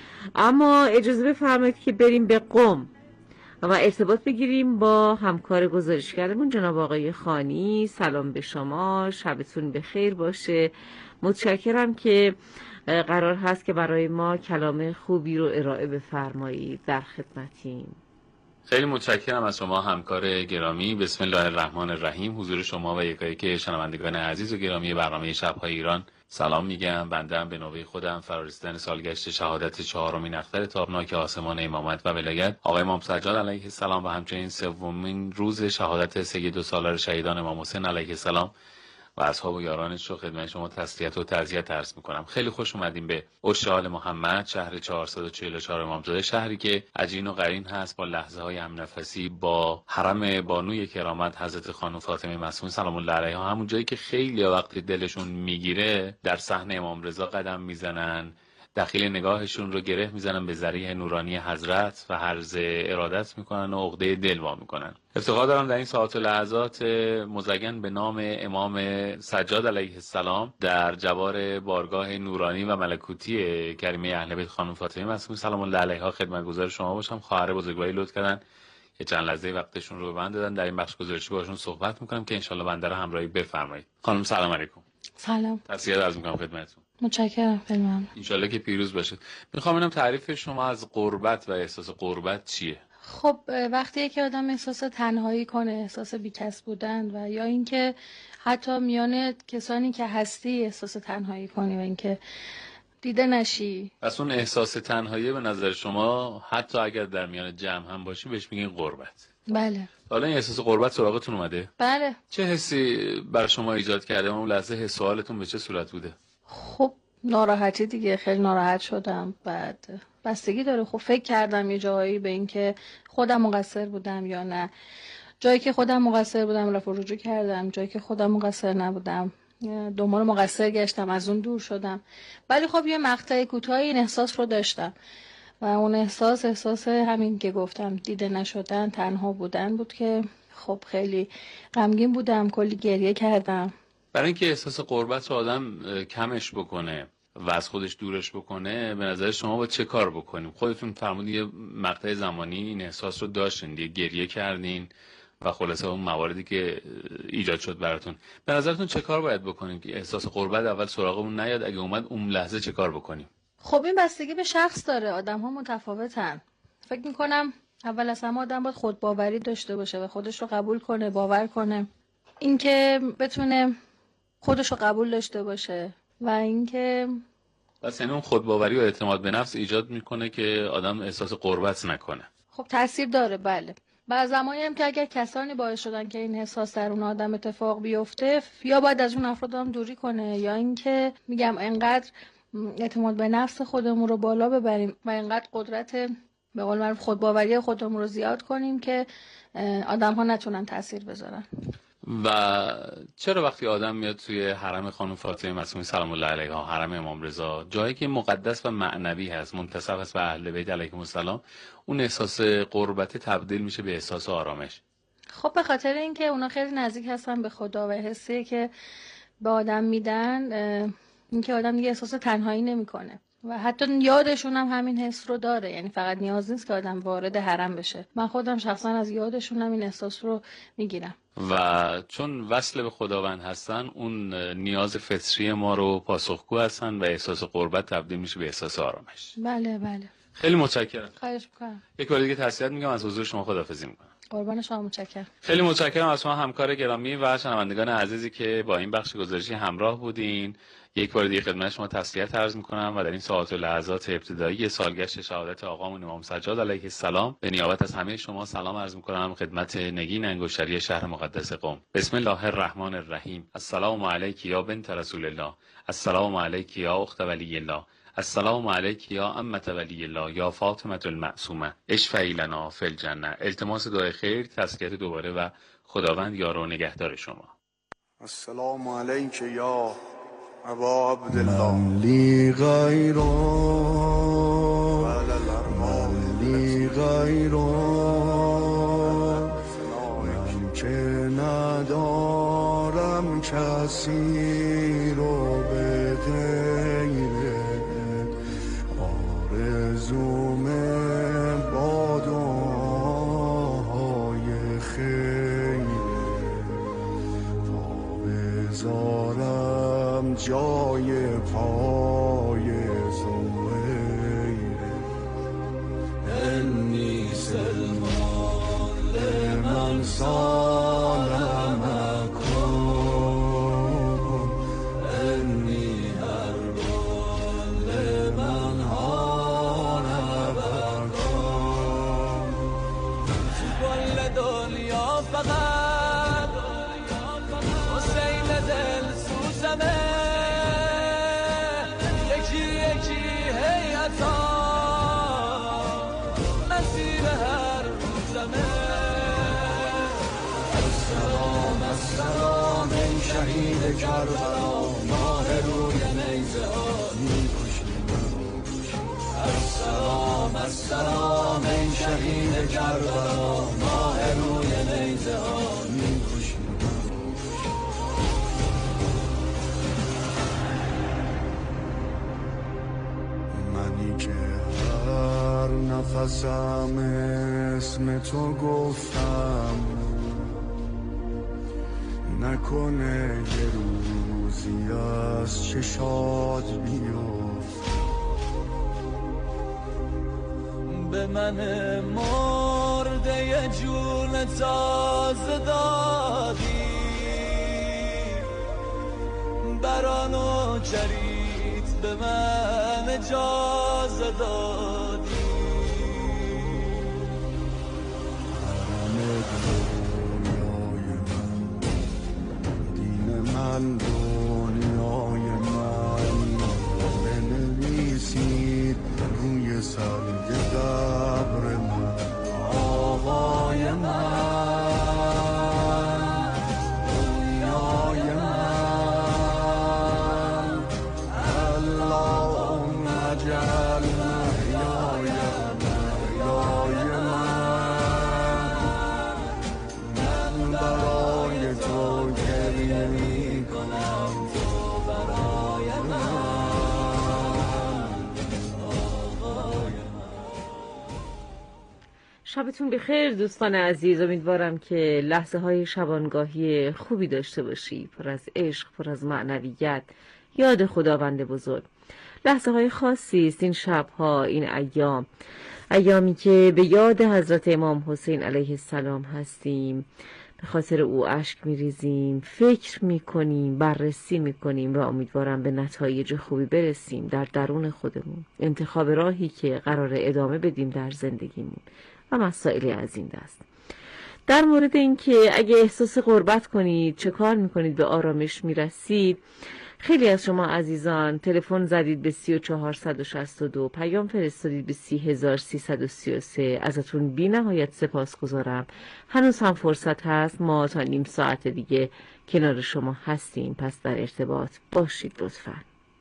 اما اجازه بفرمایید که بریم به قم و ارتباط بگیریم با همکار گزارشگرمون جناب آقای خانی. سلام به شما، شبتون بخیر باشه. متشکرم که قرار هست که برای ما کلام خوبی رو ارائه بفرمایید. در خدمتیم. خیلی متشکرم از شما همکار گرامی. بسم الله الرحمن الرحیم. حضور شما و یکایک شنوندگان عزیز و گرامی برنامه شب‌های ایران سلام میگم. بنده هم به نوبه خودم فرارسیدن سالگشت شهادت چهارمین اختر تابناک آسمان امامت و ولایت آقای امام سجاد علیه السلام و همچنین سومین روز شهادت سید سالار شهیدان امام حسین علیه السلام و اصحاب و یارانش رو خدمت شما تسلیت و تعزیت عرض میکنم. خیلی خوش اومدیم به اوشال محمد، شهر 444 امامزاده، شهری که عجین و قرین هست با لحظه های همنفسی با حرم بانوی کرامت حضرت خانم فاطمه معصومه سلام الله علیها، همون جایی که خیلی وقتی دلشون میگیره در صحن امام رضا قدم میزنن، داخل نگاهشون رو گره میزنن به ذریح نورانی حضرت و عرض ارادت میکنن و عقده دل وا میکنن. افتخار دارم در این ساعات و لحظات مزین به نام امام سجاد علیه السلام در جوار بارگاه نورانی و ملکوتی کریمه اهل بیت خانم فاطمه معصومه سلام الله علیها خدمتگزار شما باشم. خواهر بزرگواری لطف کردن یه چند لحظه وقتشون رو به من دادن. در این بخش گزارشی باشون صحبت میکنم که انشالله بنده رو همراهی بفرمایید. خانم سلام علیکم. سلام. تسلیت عرض میکنم خدمتتون. متشکرم. خیلی ممنون. انشالله که پیروز باشید. میخوام اینم تعریف شما از غربت و احساس غربت چیه؟ خب وقتی که آدم احساس تنهایی کنه، احساس بی‌کس بودن و یا اینکه حتی میان کسانی که هستی احساس تنهایی کنی و اینکه دیده نشی. پس اون احساس تنهایی به نظر شما حتی اگر در میان جمع هم باشی بهش میگین غربت. بله. حالا این احساس غربت سراغتون اومده؟ بله. چه حسی بر شما ایجاد کرده؟ اون لحظه حس و حالتون به چه صورت بوده؟ خب ناراحتی دیگه، خیلی ناراحت شدم. بعد بستگی داره. خب فکر کردم یه جایی به این که خودم مقصر بودم یا نه. جایی که خودم مقصر بودم رفع رجوع کردم، جایی که خودم مقصر نبودم دنبال مقصر گشتم، از اون دور شدم. ولی خب یه مقطع کوتاهی این احساس رو داشتم و اون احساس همین که گفتم، دیده نشدن، تنها بودن بود که خب خیلی غمگین بودم، کلی گریه کردم. برای اینکه احساس غربت رو آدم کمش بکنه و از خودش دورش بکنه، به نظر شما باید چه کار بکنیم؟ خودتون فرمودین یه مقطع زمانی این احساس رو داشتین، دیگه گریه کردین و خلاصه اون مواردی که ایجاد شد براتون. به نظرتون چه کار باید بکنیم که احساس غربت اول سراغمون نیاد؟ اگه اومد اون لحظه چه کار بکنیم؟ خب این بستگی به شخص داره، آدم ها متفاوتن. فکر میکنم اول از همه آدم باید خودباوری داشته باشه و خودش رو قبول کنه، باور کنه، اینکه بتونه خودش رو قبول داشته باشه و اینکه بس یعنی اون خودباوری و اعتماد به نفس ایجاد میکنه که آدم احساس غربت نکنه. خب تاثیر داره. بله. بعض زمانی هم که اگر کسانی باعث شدن که این احساس در اون آدم اتفاق بیفته، یا باید از اون افراد هم دوری کنه، یا اینکه میگم انقدر اعتماد به نفس خودمون رو بالا ببریم و انقدر قدرت به قول معروف خودباوری خودمون رو زیاد کنیم که آدم ها نتونن تاثیر بذارن. و چرا وقتی آدم میاد توی حرم خانم فاطمه معصومه سلام الله علیها، حرم امام رضا، جایی که مقدس و معنوی هست، منتسب است به اهل بیت علیهم السلام، اون احساس غربت تبدیل میشه به احساس آرامش؟ خب به خاطر اینکه اونا خیلی نزدیک هستن به خدا و حسی که به آدم میدن، اینکه آدم دیگه احساس تنهایی نمیکنه و حتی یادشون هم همین حس رو داره. یعنی فقط نیاز نیست که آدم وارد حرم بشه. من خودم شخصا از یادشون هم این احساس رو میگیرم و چون وصل به خداوند هستن، اون نیاز فطری ما رو پاسخگو هستن و احساس غربت تبدیل میشه به احساس آرامش. بله بله. خیلی متشکرم. خواهش می‌کنم. یک بار دیگه تسلیت میگم، از حضور شما خداحافظی میکنم. قربان شما، متشکرم. خیلی متشکرم از شما همکار گرامی و شنوندگان عزیزی که با این بخش گزارشی همراه بودین. یک بار دیگه خدمت شما تسلیت عرض میکنم و در این ساعات و لحظات ابتدایی سالگشت شهادت آقامون امام سجاد علیه السلام به نیابت از همه شما سلام عرض میکنم خدمت نگین انگشتری شهر مقدس قم. بسم الله الرحمن الرحیم. السلام علیک یا بنت رسول الله، السلام علیک یا اخت ولی الله، السلام علیک یا عمه ولی الله، یا فاطمه المعصومه، اشفعی لنا فی الجنه. التماس دعای خیر، تسلیت دوباره و خداوند یار و نگهدار شما. السلام علیک یا ابا عبدالله، من لی غیرو، من لی غیرو، من که ندارم کسی رو به غیرت، آرزوم با دعای خیرت، تا بذارم جای پای زهیره. انی سلمان لمن سالمکم، انی هربان لمن هاربکم. تو کل دنیا فقط حسین دل سوزمه، یکی یکی هیئتا مسیر هر روزمه. السلام السلام ای شهید کربلا، ماه روی نیزه ها میکشیم. السلام السلام ای شهید کربلا، ماه روی نیزه ها میکشیم. منی که هر نفسم اسم تو گفتم، نکنه یه روزی از چشات بیفت. به من مرده یه جون تازه دادی، برانو جرید به من اجازه دادی من دنیای من بنویسید روی سنگ قبر من آقای من دنیای من اللهم اجعل محیای محیای من برای تو گریه میکنم تو برای من شبتون بخیر دوستان عزیز. امیدوارم که لحظه های شبانگاهی خوبی داشته باشی، پر از عشق، پر از معنویت، یاد خداوند بزرگ. لحظه های خاصی است این شبها، این ایامی که به یاد حضرت امام حسین علیه السلام هستیم، به خاطر او اشک میریزیم، فکر میکنیم، بررسی میکنیم و امیدوارم به نتایج خوبی برسیم در درون خودمون، انتخاب راهی که قرار ادامه بدیم در زندگیمون و مسائلی از این دست. در مورد اینکه اگه احساس غربت کنید چه کار میکنید به آرامش میرسید، خیلی از شما عزیزان تلفن زدید به 3462، پیام فرستادید به 30333. ازتون بی نهایت سپاسگزارم. هنوز هم فرصت هست، ما تا نیم ساعت دیگه کنار شما هستیم، پس در ارتباط باشید لطفاً.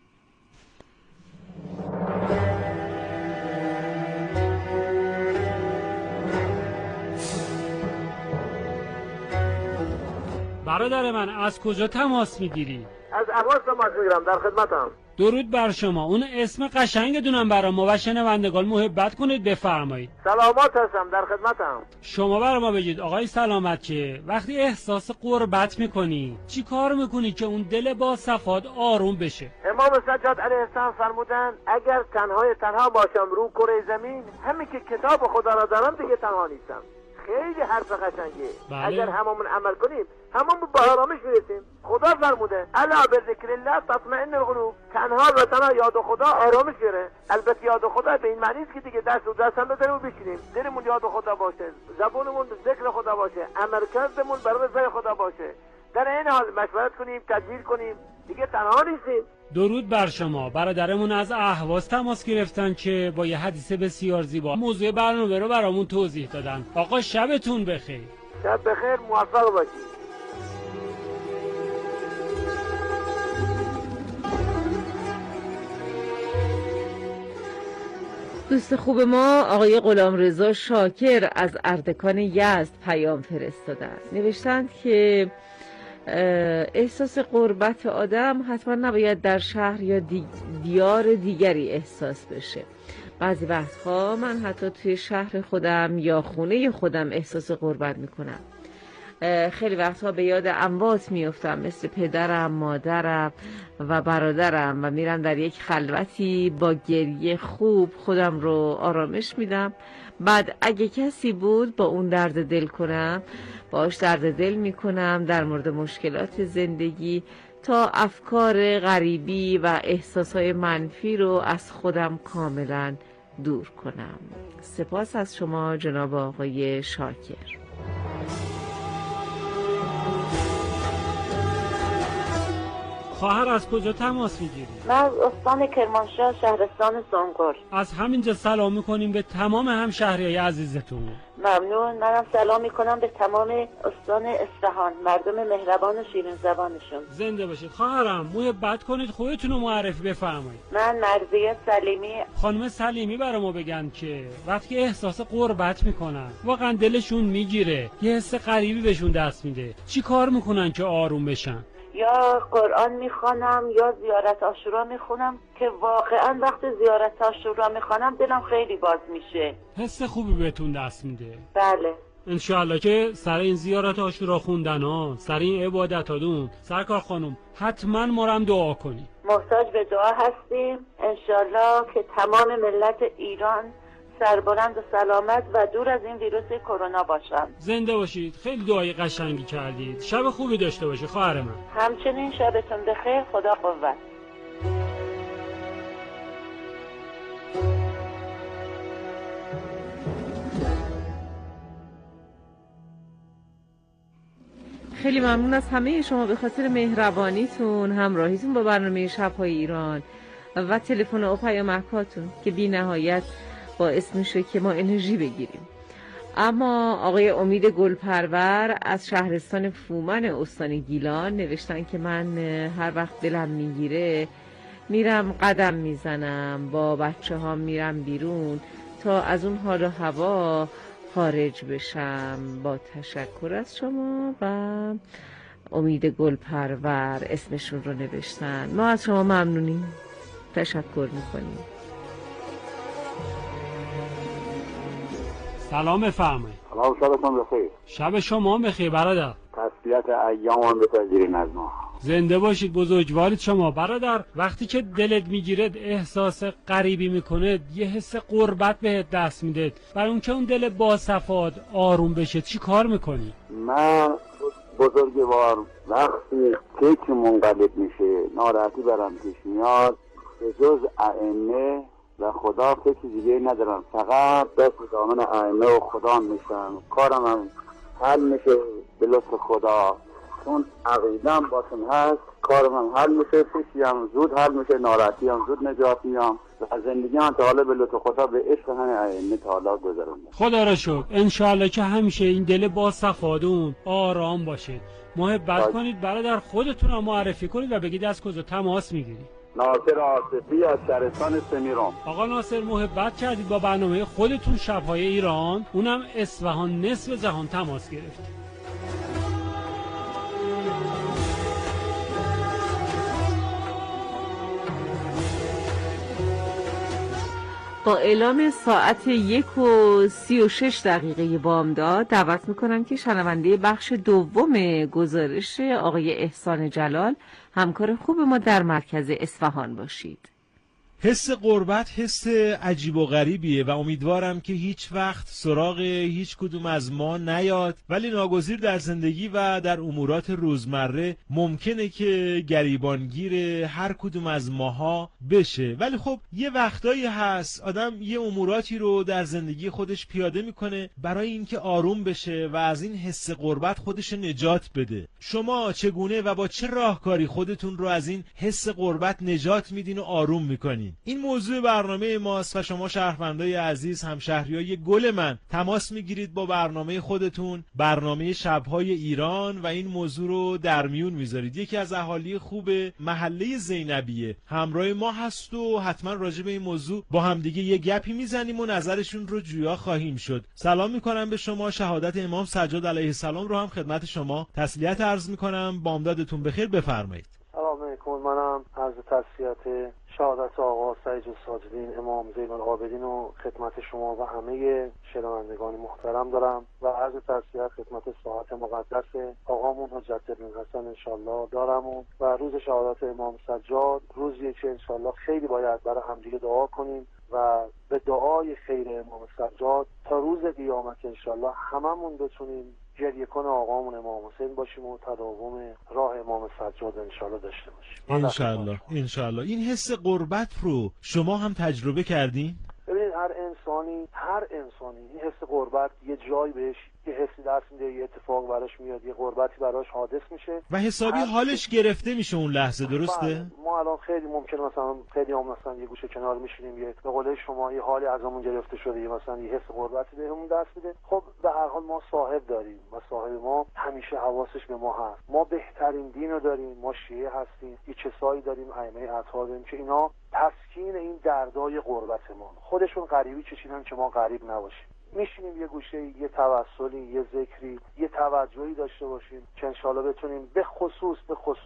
برادر من از کجا تماس میگیری؟ از اهواز تماس میگیرم، در خدمتم. درود بر شما. اون اسم قشنگتونم برای ما و شنوندگان محبت کنید بفرمایید. سلامات هستم، در خدمتم. شما برای ما بگید آقای سلامت که وقتی احساس غربت میکنی چی کار میکنی که اون دل با صفات آروم بشه؟ امام سجاد علیه السلام فرمودن اگر تنها باشم رو کره زمین، همین که کتاب خدا را دارم دیگه تنها نیستم. خیلی حرف قشنگه. بله. اگر هممون عمل کنیم هممون به آرامش میرسیم. خدا فرموده الا بذکر الله تطمئن القلوب، تنها و تنها یاد خدا آرامش میاره. البته یاد خدا به این معنی است که دیگه دست و دست هم بزنیم و بشینیم، دلمون یاد خدا باشه، زبونمون ذکر خدا باشه، عملکردمون برای رضای خدا باشه. در این حال مشورت کنیم، تدبیر کنیم، دیگه تنها نیستیم. درود بر شما. برادرمون از اهواز تماس گرفتن که با یه حدیث بسیار زیبا موضوع برنامه رو برامون توضیح دادن. آقا شبتون بخیر. شب بخیر، موفق باشید. دوست خوب ما آقای غلامرضا شاکر از اردکان یزد پیام فرستادن. نوشتند که احساس غربت آدم حتما نباید در شهر یا دیار دیگری احساس بشه. بعضی وقتها من حتی توی شهر خودم یا خونه خودم احساس غربت میکنم. خیلی وقتها به یاد اموات میفتم، مثل پدرم، مادرم و برادرم، و میرم در یک خلوتی با گریه خوب خودم رو آرامش میدم. بعد اگه کسی بود با اون درد دل کنم، باش درد دل میکنم در مورد مشکلات زندگی، تا افکار غریبی و احساسهای منفی رو از خودم کاملا دور کنم. سپاس از شما جناب آقای شاکر. خواهر از کجا تماس میگیری؟ من از استان کرمانشاه، شهرستان سنگل. از همینجا سلام میکنیم به تمام همشهریای عزیزتون. ممنون. منم سلام میکنم به تمام استان اصفهان، مردم مهربان و شیرین زبانشون. زنده باشید. خواهرم محبت کنید، خودتون رو معرفی بفرمایید. من مرضیه سلیمی. خانم سلیمی برای ما بگن که وقتی احساس غربت میکنن واقعا دلشون میگیره، یه حس غریبی بهشون دست میده، چی کار میکنن که آروم بشن؟ یا قرآن میخوانم یا زیارت عاشورا میخونم، که واقعا وقت زیارت عاشورا میخوانم دلم خیلی باز میشه، حس خوبی بهتون دست میده. بله انشاءالله که سر این زیارت عاشورا خوندن ها، سر این عبادت ها دون سرکار خانم حتما ما رو هم دعا کنی. محتاج به دعا هستیم. انشاءالله که تمام ملت ایران سربلند و سلامت و دور از این ویروس کرونا باشن. زنده باشید. خیلی دعای قشنگی کردید. شب خوبی داشته باشید خواهر من. همچنین شبتون بخیر. خدا قوت. خیلی ممنون از همه شما به خاطر مهربانیتون، همراهیتون با برنامه شب‌های ایران و تلفن و پیامکاتون که بی نهایت باعث میشه که ما انرژی بگیریم. اما آقای امید گلپرور از شهرستان فومن استان گیلان نوشتن که من هر وقت دلم میگیره میرم قدم میزنم، با بچه ها میرم بیرون تا از اون حال و هوا خارج بشم. با تشکر از شما. و امید گلپرور اسمشون رو نوشتن. ما از شما ممنونیم، تشکر میکنیم. سلام بفرمایید. سلام، شبتون بخیر. شب شما بخیر برادر. تسلیت ایام بپذیرین از ما. زنده باشید، بزرگوارید شما برادر. وقتی که دلت میگیره احساس غریبی میکنه، یه حس غربت بهت دست میده، برای اون که اون دل باصفات آروم بشه چی کار میکنی؟ من بزرگوار وقتی که منقلب میشه ناراحتی برام پیش میاد، به جز ائمه و خدا فکر دیگه ندارم، فقط دست دامن ائمه و خدا میشم. کارم هم حل میشه به لطف خدا، چون عقیدم باشم هست، کارم هم حل میشه، فکری هم زود حل میشه، ناراحتی هم زود نجات میام و زندگی هم تا حالا به لطف خدا به عشق همین ائمه تا حالا گذروندم. خدا را شکر. انشالله که همیشه این دل با صفادون آرام باشه. محبت کنید برادر، خودتون رو معرفی کنید و بگید از کجا تماس میگیرید. ناصر آصفی از شهرستان سمیران. آقا ناصر، محبت کردید با برنامه خودتون شب‌های ایران، اونم اصفهان نصف جهان تماس گرفتید. با اعلام ساعت 1:36 بامداد دعوت میکنم که شنونده بخش دوم گزارش آقای احسان جلال، همکار خوب ما در مرکز اصفهان باشید. حس غربت حس عجیب و غریبیه و امیدوارم که هیچ وقت سراغ هیچ کدوم از ما نیاد، ولی ناگزیر در زندگی و در امورات روزمره ممکنه که گریبانگیر هر کدوم از ماها بشه. ولی خب یه وقتایی هست آدم یه اموراتی رو در زندگی خودش پیاده میکنه برای اینکه آروم بشه و از این حس غربت خودش نجات بده. شما چگونه و با چه راهکاری خودتون رو از این حس غربت نجات میدین و آروم میکنین؟ این موضوع برنامه ماست و شما شهروندای عزیز، همشهریای گل من، تماس میگیرید با برنامه خودتون، برنامه شب‌های ایران، و این موضوع رو در میون میذارید. یکی از اهالی خوب محله زینبیه همراه ما هست و حتما راجع به این موضوع با همدیگه یه گپی میزنیم و نظرشون رو جویا خواهیم شد. سلام میکنم به شما. شهادت امام سجاد علیه السلام رو هم خدمت شما تسلیت عرض میکنم. بامدادتون بخیر، بفرمایید. سلام علیکم. منم عرض تسلیت شهادت آقا سعید الساجدین امام زین العابدین و خدمت شما و همه شنوندگان محترم دارم و عرض تسلیت خدمت ساعت مقدس آقامون حجت بن حسن انشالله دارم و روز شهادت امام سجاد روزیه که انشالله خیلی باید برای همدیگه دعا کنیم و به دعای خیر امام سجاد تا روز قیامت انشالله هممون بتونیم گریه کن آقامون امام حسین باشیم و تداوم راه امام سجاد انشالله داشته باشیم. انشالله. این حس غربت رو شما هم تجربه کردین؟ ببینید هر انسانی این حس غربت یه جای بهش یه حسی دست میده، یه اتفاق براش میاد، یه غربتی براش حادث میشه و حسابی حالش گرفته میشه اون لحظه، درسته؟ ما الان خیلی ممکنه مثلا خیلی هم مثلا یه گوشه کنار میشینیم، یه به قول شما یه حالی ازمون گرفته شده، یه مثلا یه حس غربتی بهمون دست میده. خب به هر حال ما صاحب داریم و صاحب ما همیشه حواسش به ما هست. ما بهترین دین رو داریم، ما شیعه هستیم، یه کسایی داریم ائمه اطهار داریم که اینا تسکین این دردای غربتمون، خودشون غریبی چشیدن که ما غریب نباشیم. میشینیم یه گوشه، یه توسلی، یه ذکری، یه توجهی داشته باشیم که انشالله بتونیم به خصوص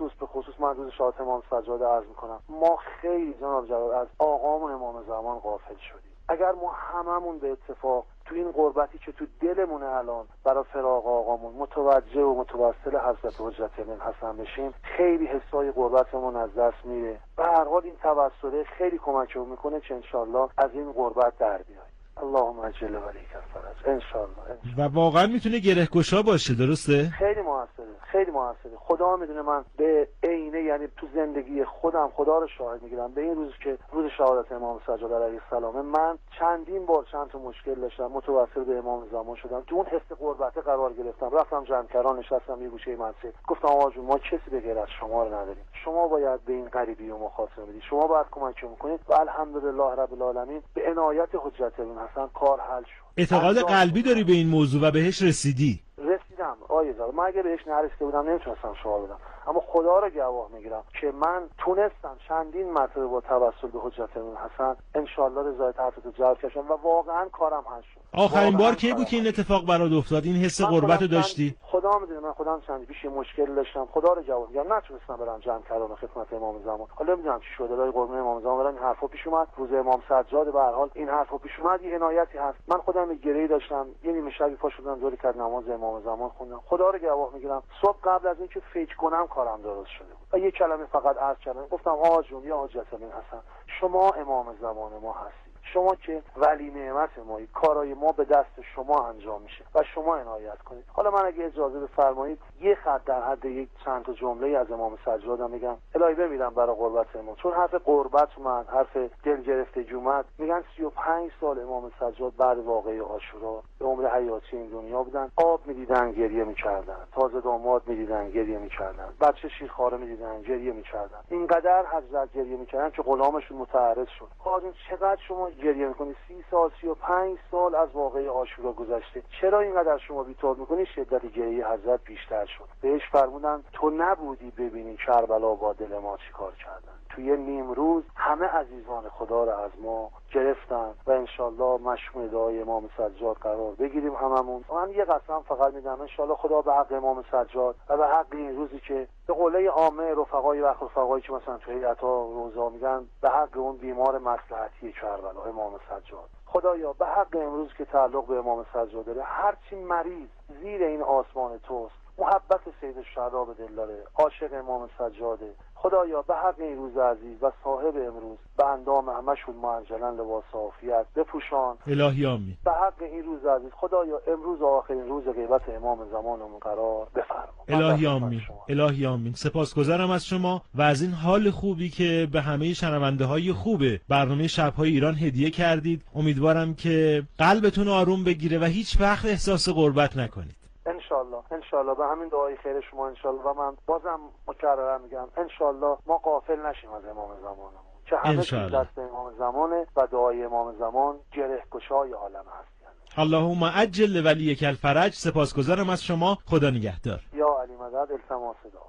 من روز شهادت امام سجاد عرض میکنم ما خیلی جناب جلال از آقامون امام زمان غافل شدیم. اگر ما هممون به اتفاق تو این غربتی که تو دلمونه الان برای فراق آقامون متوجه و متوسل حضرت حجت بن حسن بشیم، خیلی حسای غربتمون از دست میره. به هر حال این توسله خیلی کمکمون میکنه که انشالله از این غربت در بیاییم. اللهم اجل ولیک الفرج انشالله. و واقعا میتونه گره‌گشا باشه، درسته؟ خیلی موثره. خدا میدونه من به عینه، یعنی تو زندگی خودم خدا رو شاهد میگیرم، به این روز که روز شهادت امام سجاد علیه السلام، من چندین بار چند تا مشکل داشتم، متوسل به امام زمان شدم، تو اون حس غربت قرار گرفتم، رفتم جمع‌کران نشستم یه گوشه مسجد، گفتم آقا جون ما کسی به غیر از شما رو نداریم، شما باید به این غریبی و مخاطره بدید، شما باید کمک کنید و الحمدلله رب العالمین به عنایت حجت ابن حسن کار حل شد. اعتقاد قلبی داری به این موضوع و بهش رسیدی؟ رسیدم آیه زاد. من اگه بهش نرسیده بودم نمیتونستم شعار بدم، اما خدا رو گواه میگیرم که من تونستم چندین مرتبه با توسل به حجت ابن حسن انشالله رضایت حضرت رو جلب کردم و واقعا کارم حل شد. آخرین بار کی بود که این اتفاق برات افتاد؟ این حس غربت رو داشتی؟ خدا میدونه من خودم چند پیش مشکل داشتم، خدا رو جواب میگم نتونستم برم جمع کردم خدمت امام زمان. حالا نمیدونم چی شده، برای قربون امام زمان برام این حرفا پیش اومد، روز امام سجاد به هر حال این حرفا پیش اومد، یه عنایتی هست. من خودم یه گرهی داشتم، یه نیمه شبی پا شدم دور کد نماز امام زمان خوندم، خدا رو گواه میگیرم صبح قبل از اینکه فکر کنم کارم درست شده بود و یه کلمه فقط عرض کردم، گفتم آقا جون یا حجت ابن حسن شما امام زمان ما هستید، شما که ولی نعمت مایی، کارای ما به دست شما انجام میشه و شما عنایت کنید. حالا من اگه اجازه بفرمایید یه خط در حد یک چند تا جمله از امام سجاد میگم، الهی بمیرم برای قربت امام، چون حرف قربت اومد، حرف دل گرفتگی اومد. میگن 35 سال امام سجاد بعد واقعه عاشورا به عمر حیاتی این دنیا بودن، آب میدیدن گریه میکردن، تازه داماد میدیدن گریه میکردن، بچه شیرخواره میدیدن گریه میکردن، اینقدر حضرت گریه میکردن که غلامشون متعرض شد. آقا چقدر شما گریه میکنی؟ 30 سال 35 سال از واقعه عاشورا گذشته، چرا اینقدر شما بی‌طور میکنی؟ شدت گریه حضرت بیشتر شد. بهش فرمودن تو نبودی ببینی کربلا با دل ما چیکار کردن. توی نیم روز همه عزیزان خدا رو از ما گرفتن و انشالله مشمول دعای امام سجاد قرار بگیریم هممون. من یه قسم فقط میدم انشالله خدا به حق امام سجاد و به حق این روزی که به قوله عامه رفقای و رفقایی که مثلا توی هیئت‌ها روزا میگن، به حق اون بیمار مصلحتی کربلا امام سجاد، خدایا به حق امروز که تعلق به امام سجاد داره، هرچی مریض زیر این آسمان توست محبت سید الشهدا به دل داره، عاشق امام سجاده، خدایا به حق این روز عزیز و صاحب امروز به اندام همشون معجلا لباس عافیت بپوشان. الهی آمین. به حق این روز عزیز خدایا امروز آخرین روز غیبت امام زمانمون قرار بفرما. الهی آمین. الهی آمین. سپاسگزارم از شما و از این حال خوبی که به همه شنونده های خوب برنامه شب‌های ایران هدیه کردید. امیدوارم که قلبتون آروم بگیره و هیچ وقت احساس غربت نکنید. انشالله به همین دعای خیر شما انشالله. و من بازم مکررا میگم انشالله ما غافل نشیم از امام زمانمون که همه چیز دست امام زمانه و دعای امام زمان گره گشای عالم هست. اللهم عجل ولیک الفرج. سپاسگزارم از شما. خدا نگهدار. یا علی مدد. التماس دعا.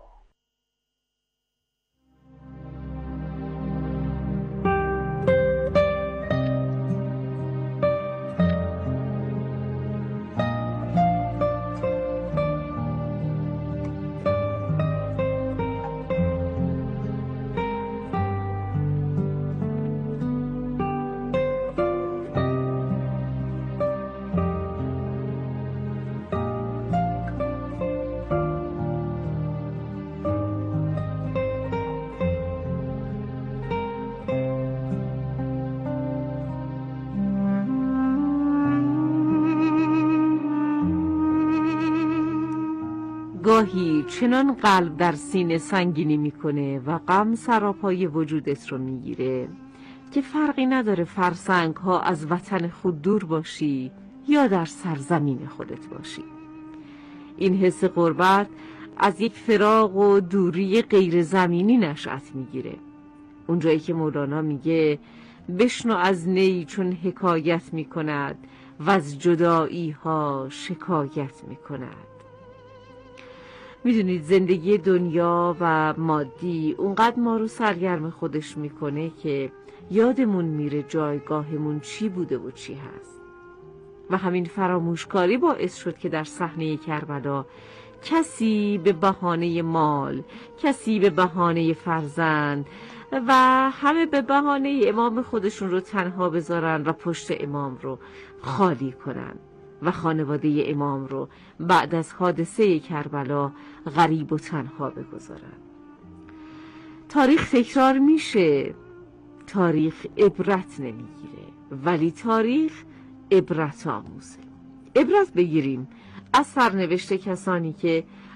گاهی چنان قلب در سینه سنگینی میکنه و غم سراپای وجودت رو میگیره که فرقی نداره فرسنگ ها از وطن خود دور باشی یا در سرزمین خودت باشی. این حس غربت از یک فراق و دوری غیر زمینی نشأت میگیره. اونجایی که مولانا میگه بشنو از نی چون حکایت میکند و از جدایی ها شکایت میکند. میدونید زندگی دنیا و مادی اونقدر ما رو سرگرم خودش میکنه که یادمون میره جایگاهمون چی بوده و چی هست. و همین فراموشکاری باعث شد که در صحنه کربلا کسی به بهانه مال، کسی به بهانه فرزند و همه به بهانه امام خودشون رو تنها بذارن و پشت امام رو خالی کنن و خانواده امام رو بعد از حادثه کربلا غریب و تنها بگذارن. تاریخ تکرار میشه، تاریخ عبرت نمیگیره، ولی تاریخ عبرت آموزه. عبرت بگیریم از سرنوشت کسانی که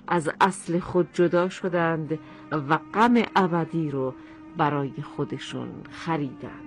از اصل خود جدا شدند و غم ابدی رو برای خودشون خریدند.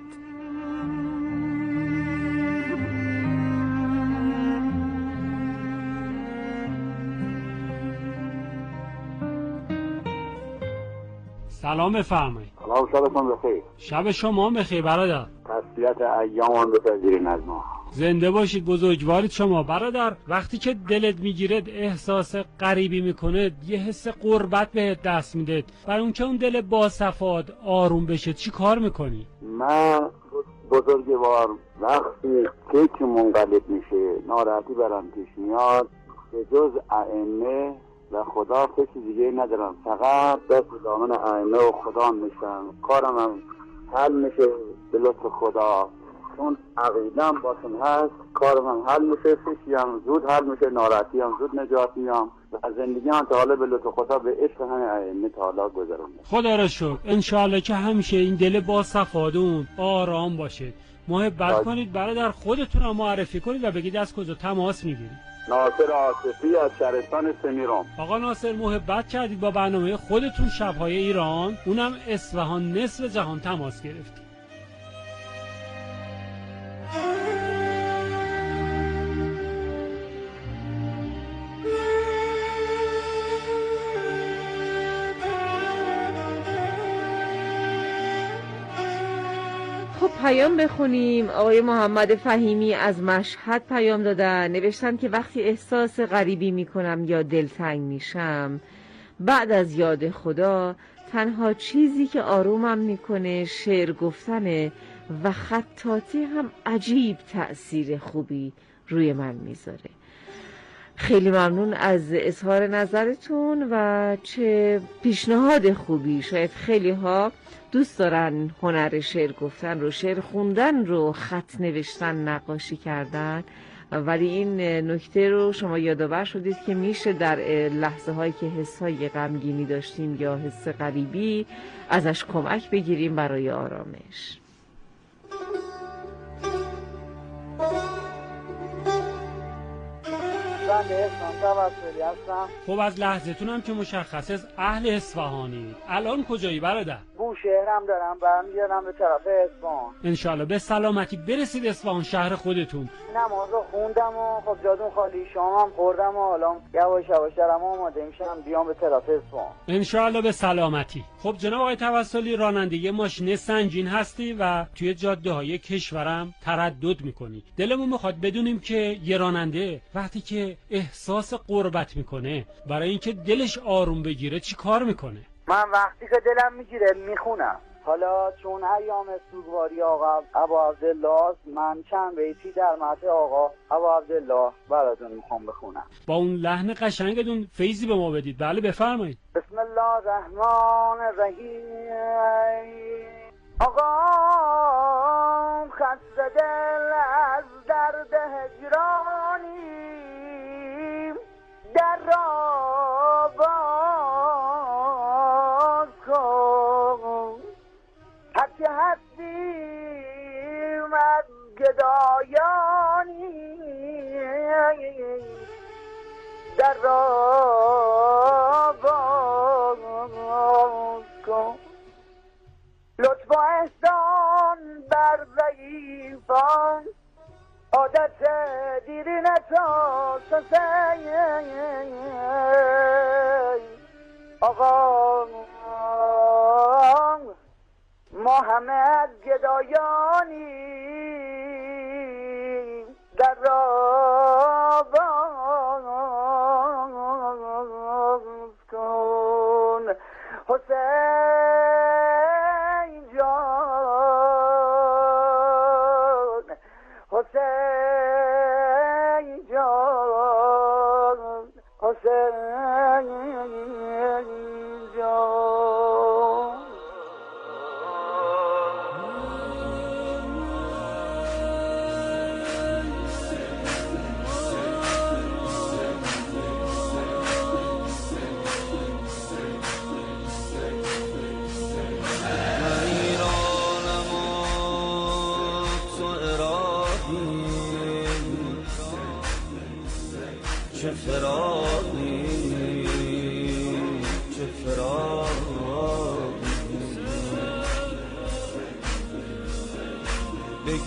سلام بفرمایید. سلام، شبتون بخیر. شب شما بخیر برادر. تسلیت ایام بپذیرین از ما. زنده باشید، بزرگوارید شما برادر. وقتی که دلت میگیره احساس غریبی میکنه، یه حس غربت بهت دست میده، برای اون که اون دل باصفات آروم بشه چی کار میکنی؟ من بزرگوار وقتی که منقلب میشه ناراحتی برام پیش میاد، به جز ائمه و خدا کسی دیگه ندارم، فقط دست دامن ائمه و خدا میشم. کارم هم حل میشه به لطف خدا، چون عقیدم باشون هست کارم هم حل میشه، فشی هم زود حل میشه، ناراحتی هم زود نجات میام و زندگی هم تا حالا به لطف خدا به عشق همین ائمه تا حالا گذرونم. خدا را شکر. انشاءالله که همیشه این دل با صفادون آرام باشه. محبت کنید برادر، خودتون رو معرفی کنید و بگید از کجا تماس میگیرید. ناصر آصفی از شهرستان سمیران. آقا ناصر، محبت کردید با برنامه خودتون شب‌های ایران، اونم اصفهان نصف جهان تماس گرفتید. خب پیام بخونیم. آقای محمد فهیمی از مشهد پیام دادن، نوشتن که وقتی احساس غریبی میکنم یا دلتنگ میشم، بعد از یاد خدا تنها چیزی که آرومم میکنه شعر گفتنه و خطاطی هم عجیب تأثیر خوبی روی من میذاره. خیلی ممنون از اظهار نظرتون و چه پیشنهاد خوبی. شاید خیلی ها دوست دارن هنر شعر گفتن رو، شعر خوندن رو، خط نوشتن، نقاشی کردن، ولی این نکته رو شما یادآور شدید که میشه در لحظه هایی که حس های غمگینی داشتیم یا حس غریبی ازش کمک بگیریم برای آرامش. خب از لحظتون هم که مشخصه از اهل اصفهانی، الان کجایی برادر؟ بوشهرم دارم برمیگردم به طرف اصفهان. انشالله به سلامتی برسید اصفهان شهر خودتون. نمازو خوندم و خب جادون خالی شامم خوردم و حالا یواش یواش دارم آماده میشم بیام به طرف اصفهان. انشالله به سلامتی. خب جناب آقای توسلی، رانندگی ماشین سنجین هستی و توی جاده های کشورم تردد میکنی. دلمون میخواد بدونیم که یه راننده وقتی که احساس غربت میکنه، برای اینکه دلش آروم بگیره چی کار میکنه؟ من وقتی که دلم میگیره میخونم. حالا چون ایام سوگواری آقا ابا عبدالله، من چند بیتی در مدح آقا ابا عبدالله براتون میخوام بخونم. با اون لحن قشنگتون فیضی به ما بدید. بله بفرمایید. بسم الله الرحمن الرحیم. آقا خسته دل از درد هجرانی، در را باز کن، هرچه هستیم از گدایانی، در را باز کن، لطف و احسان بر ضعیفان، عادت دیرین تا سسی. آقا ما همه از گدایانی، در را باز کن، حسین جان، حسین جان، حسین جان. چه فراقی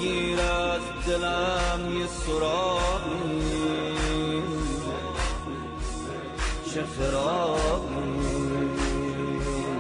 بگیر از دلم یه سراغی چه فراغی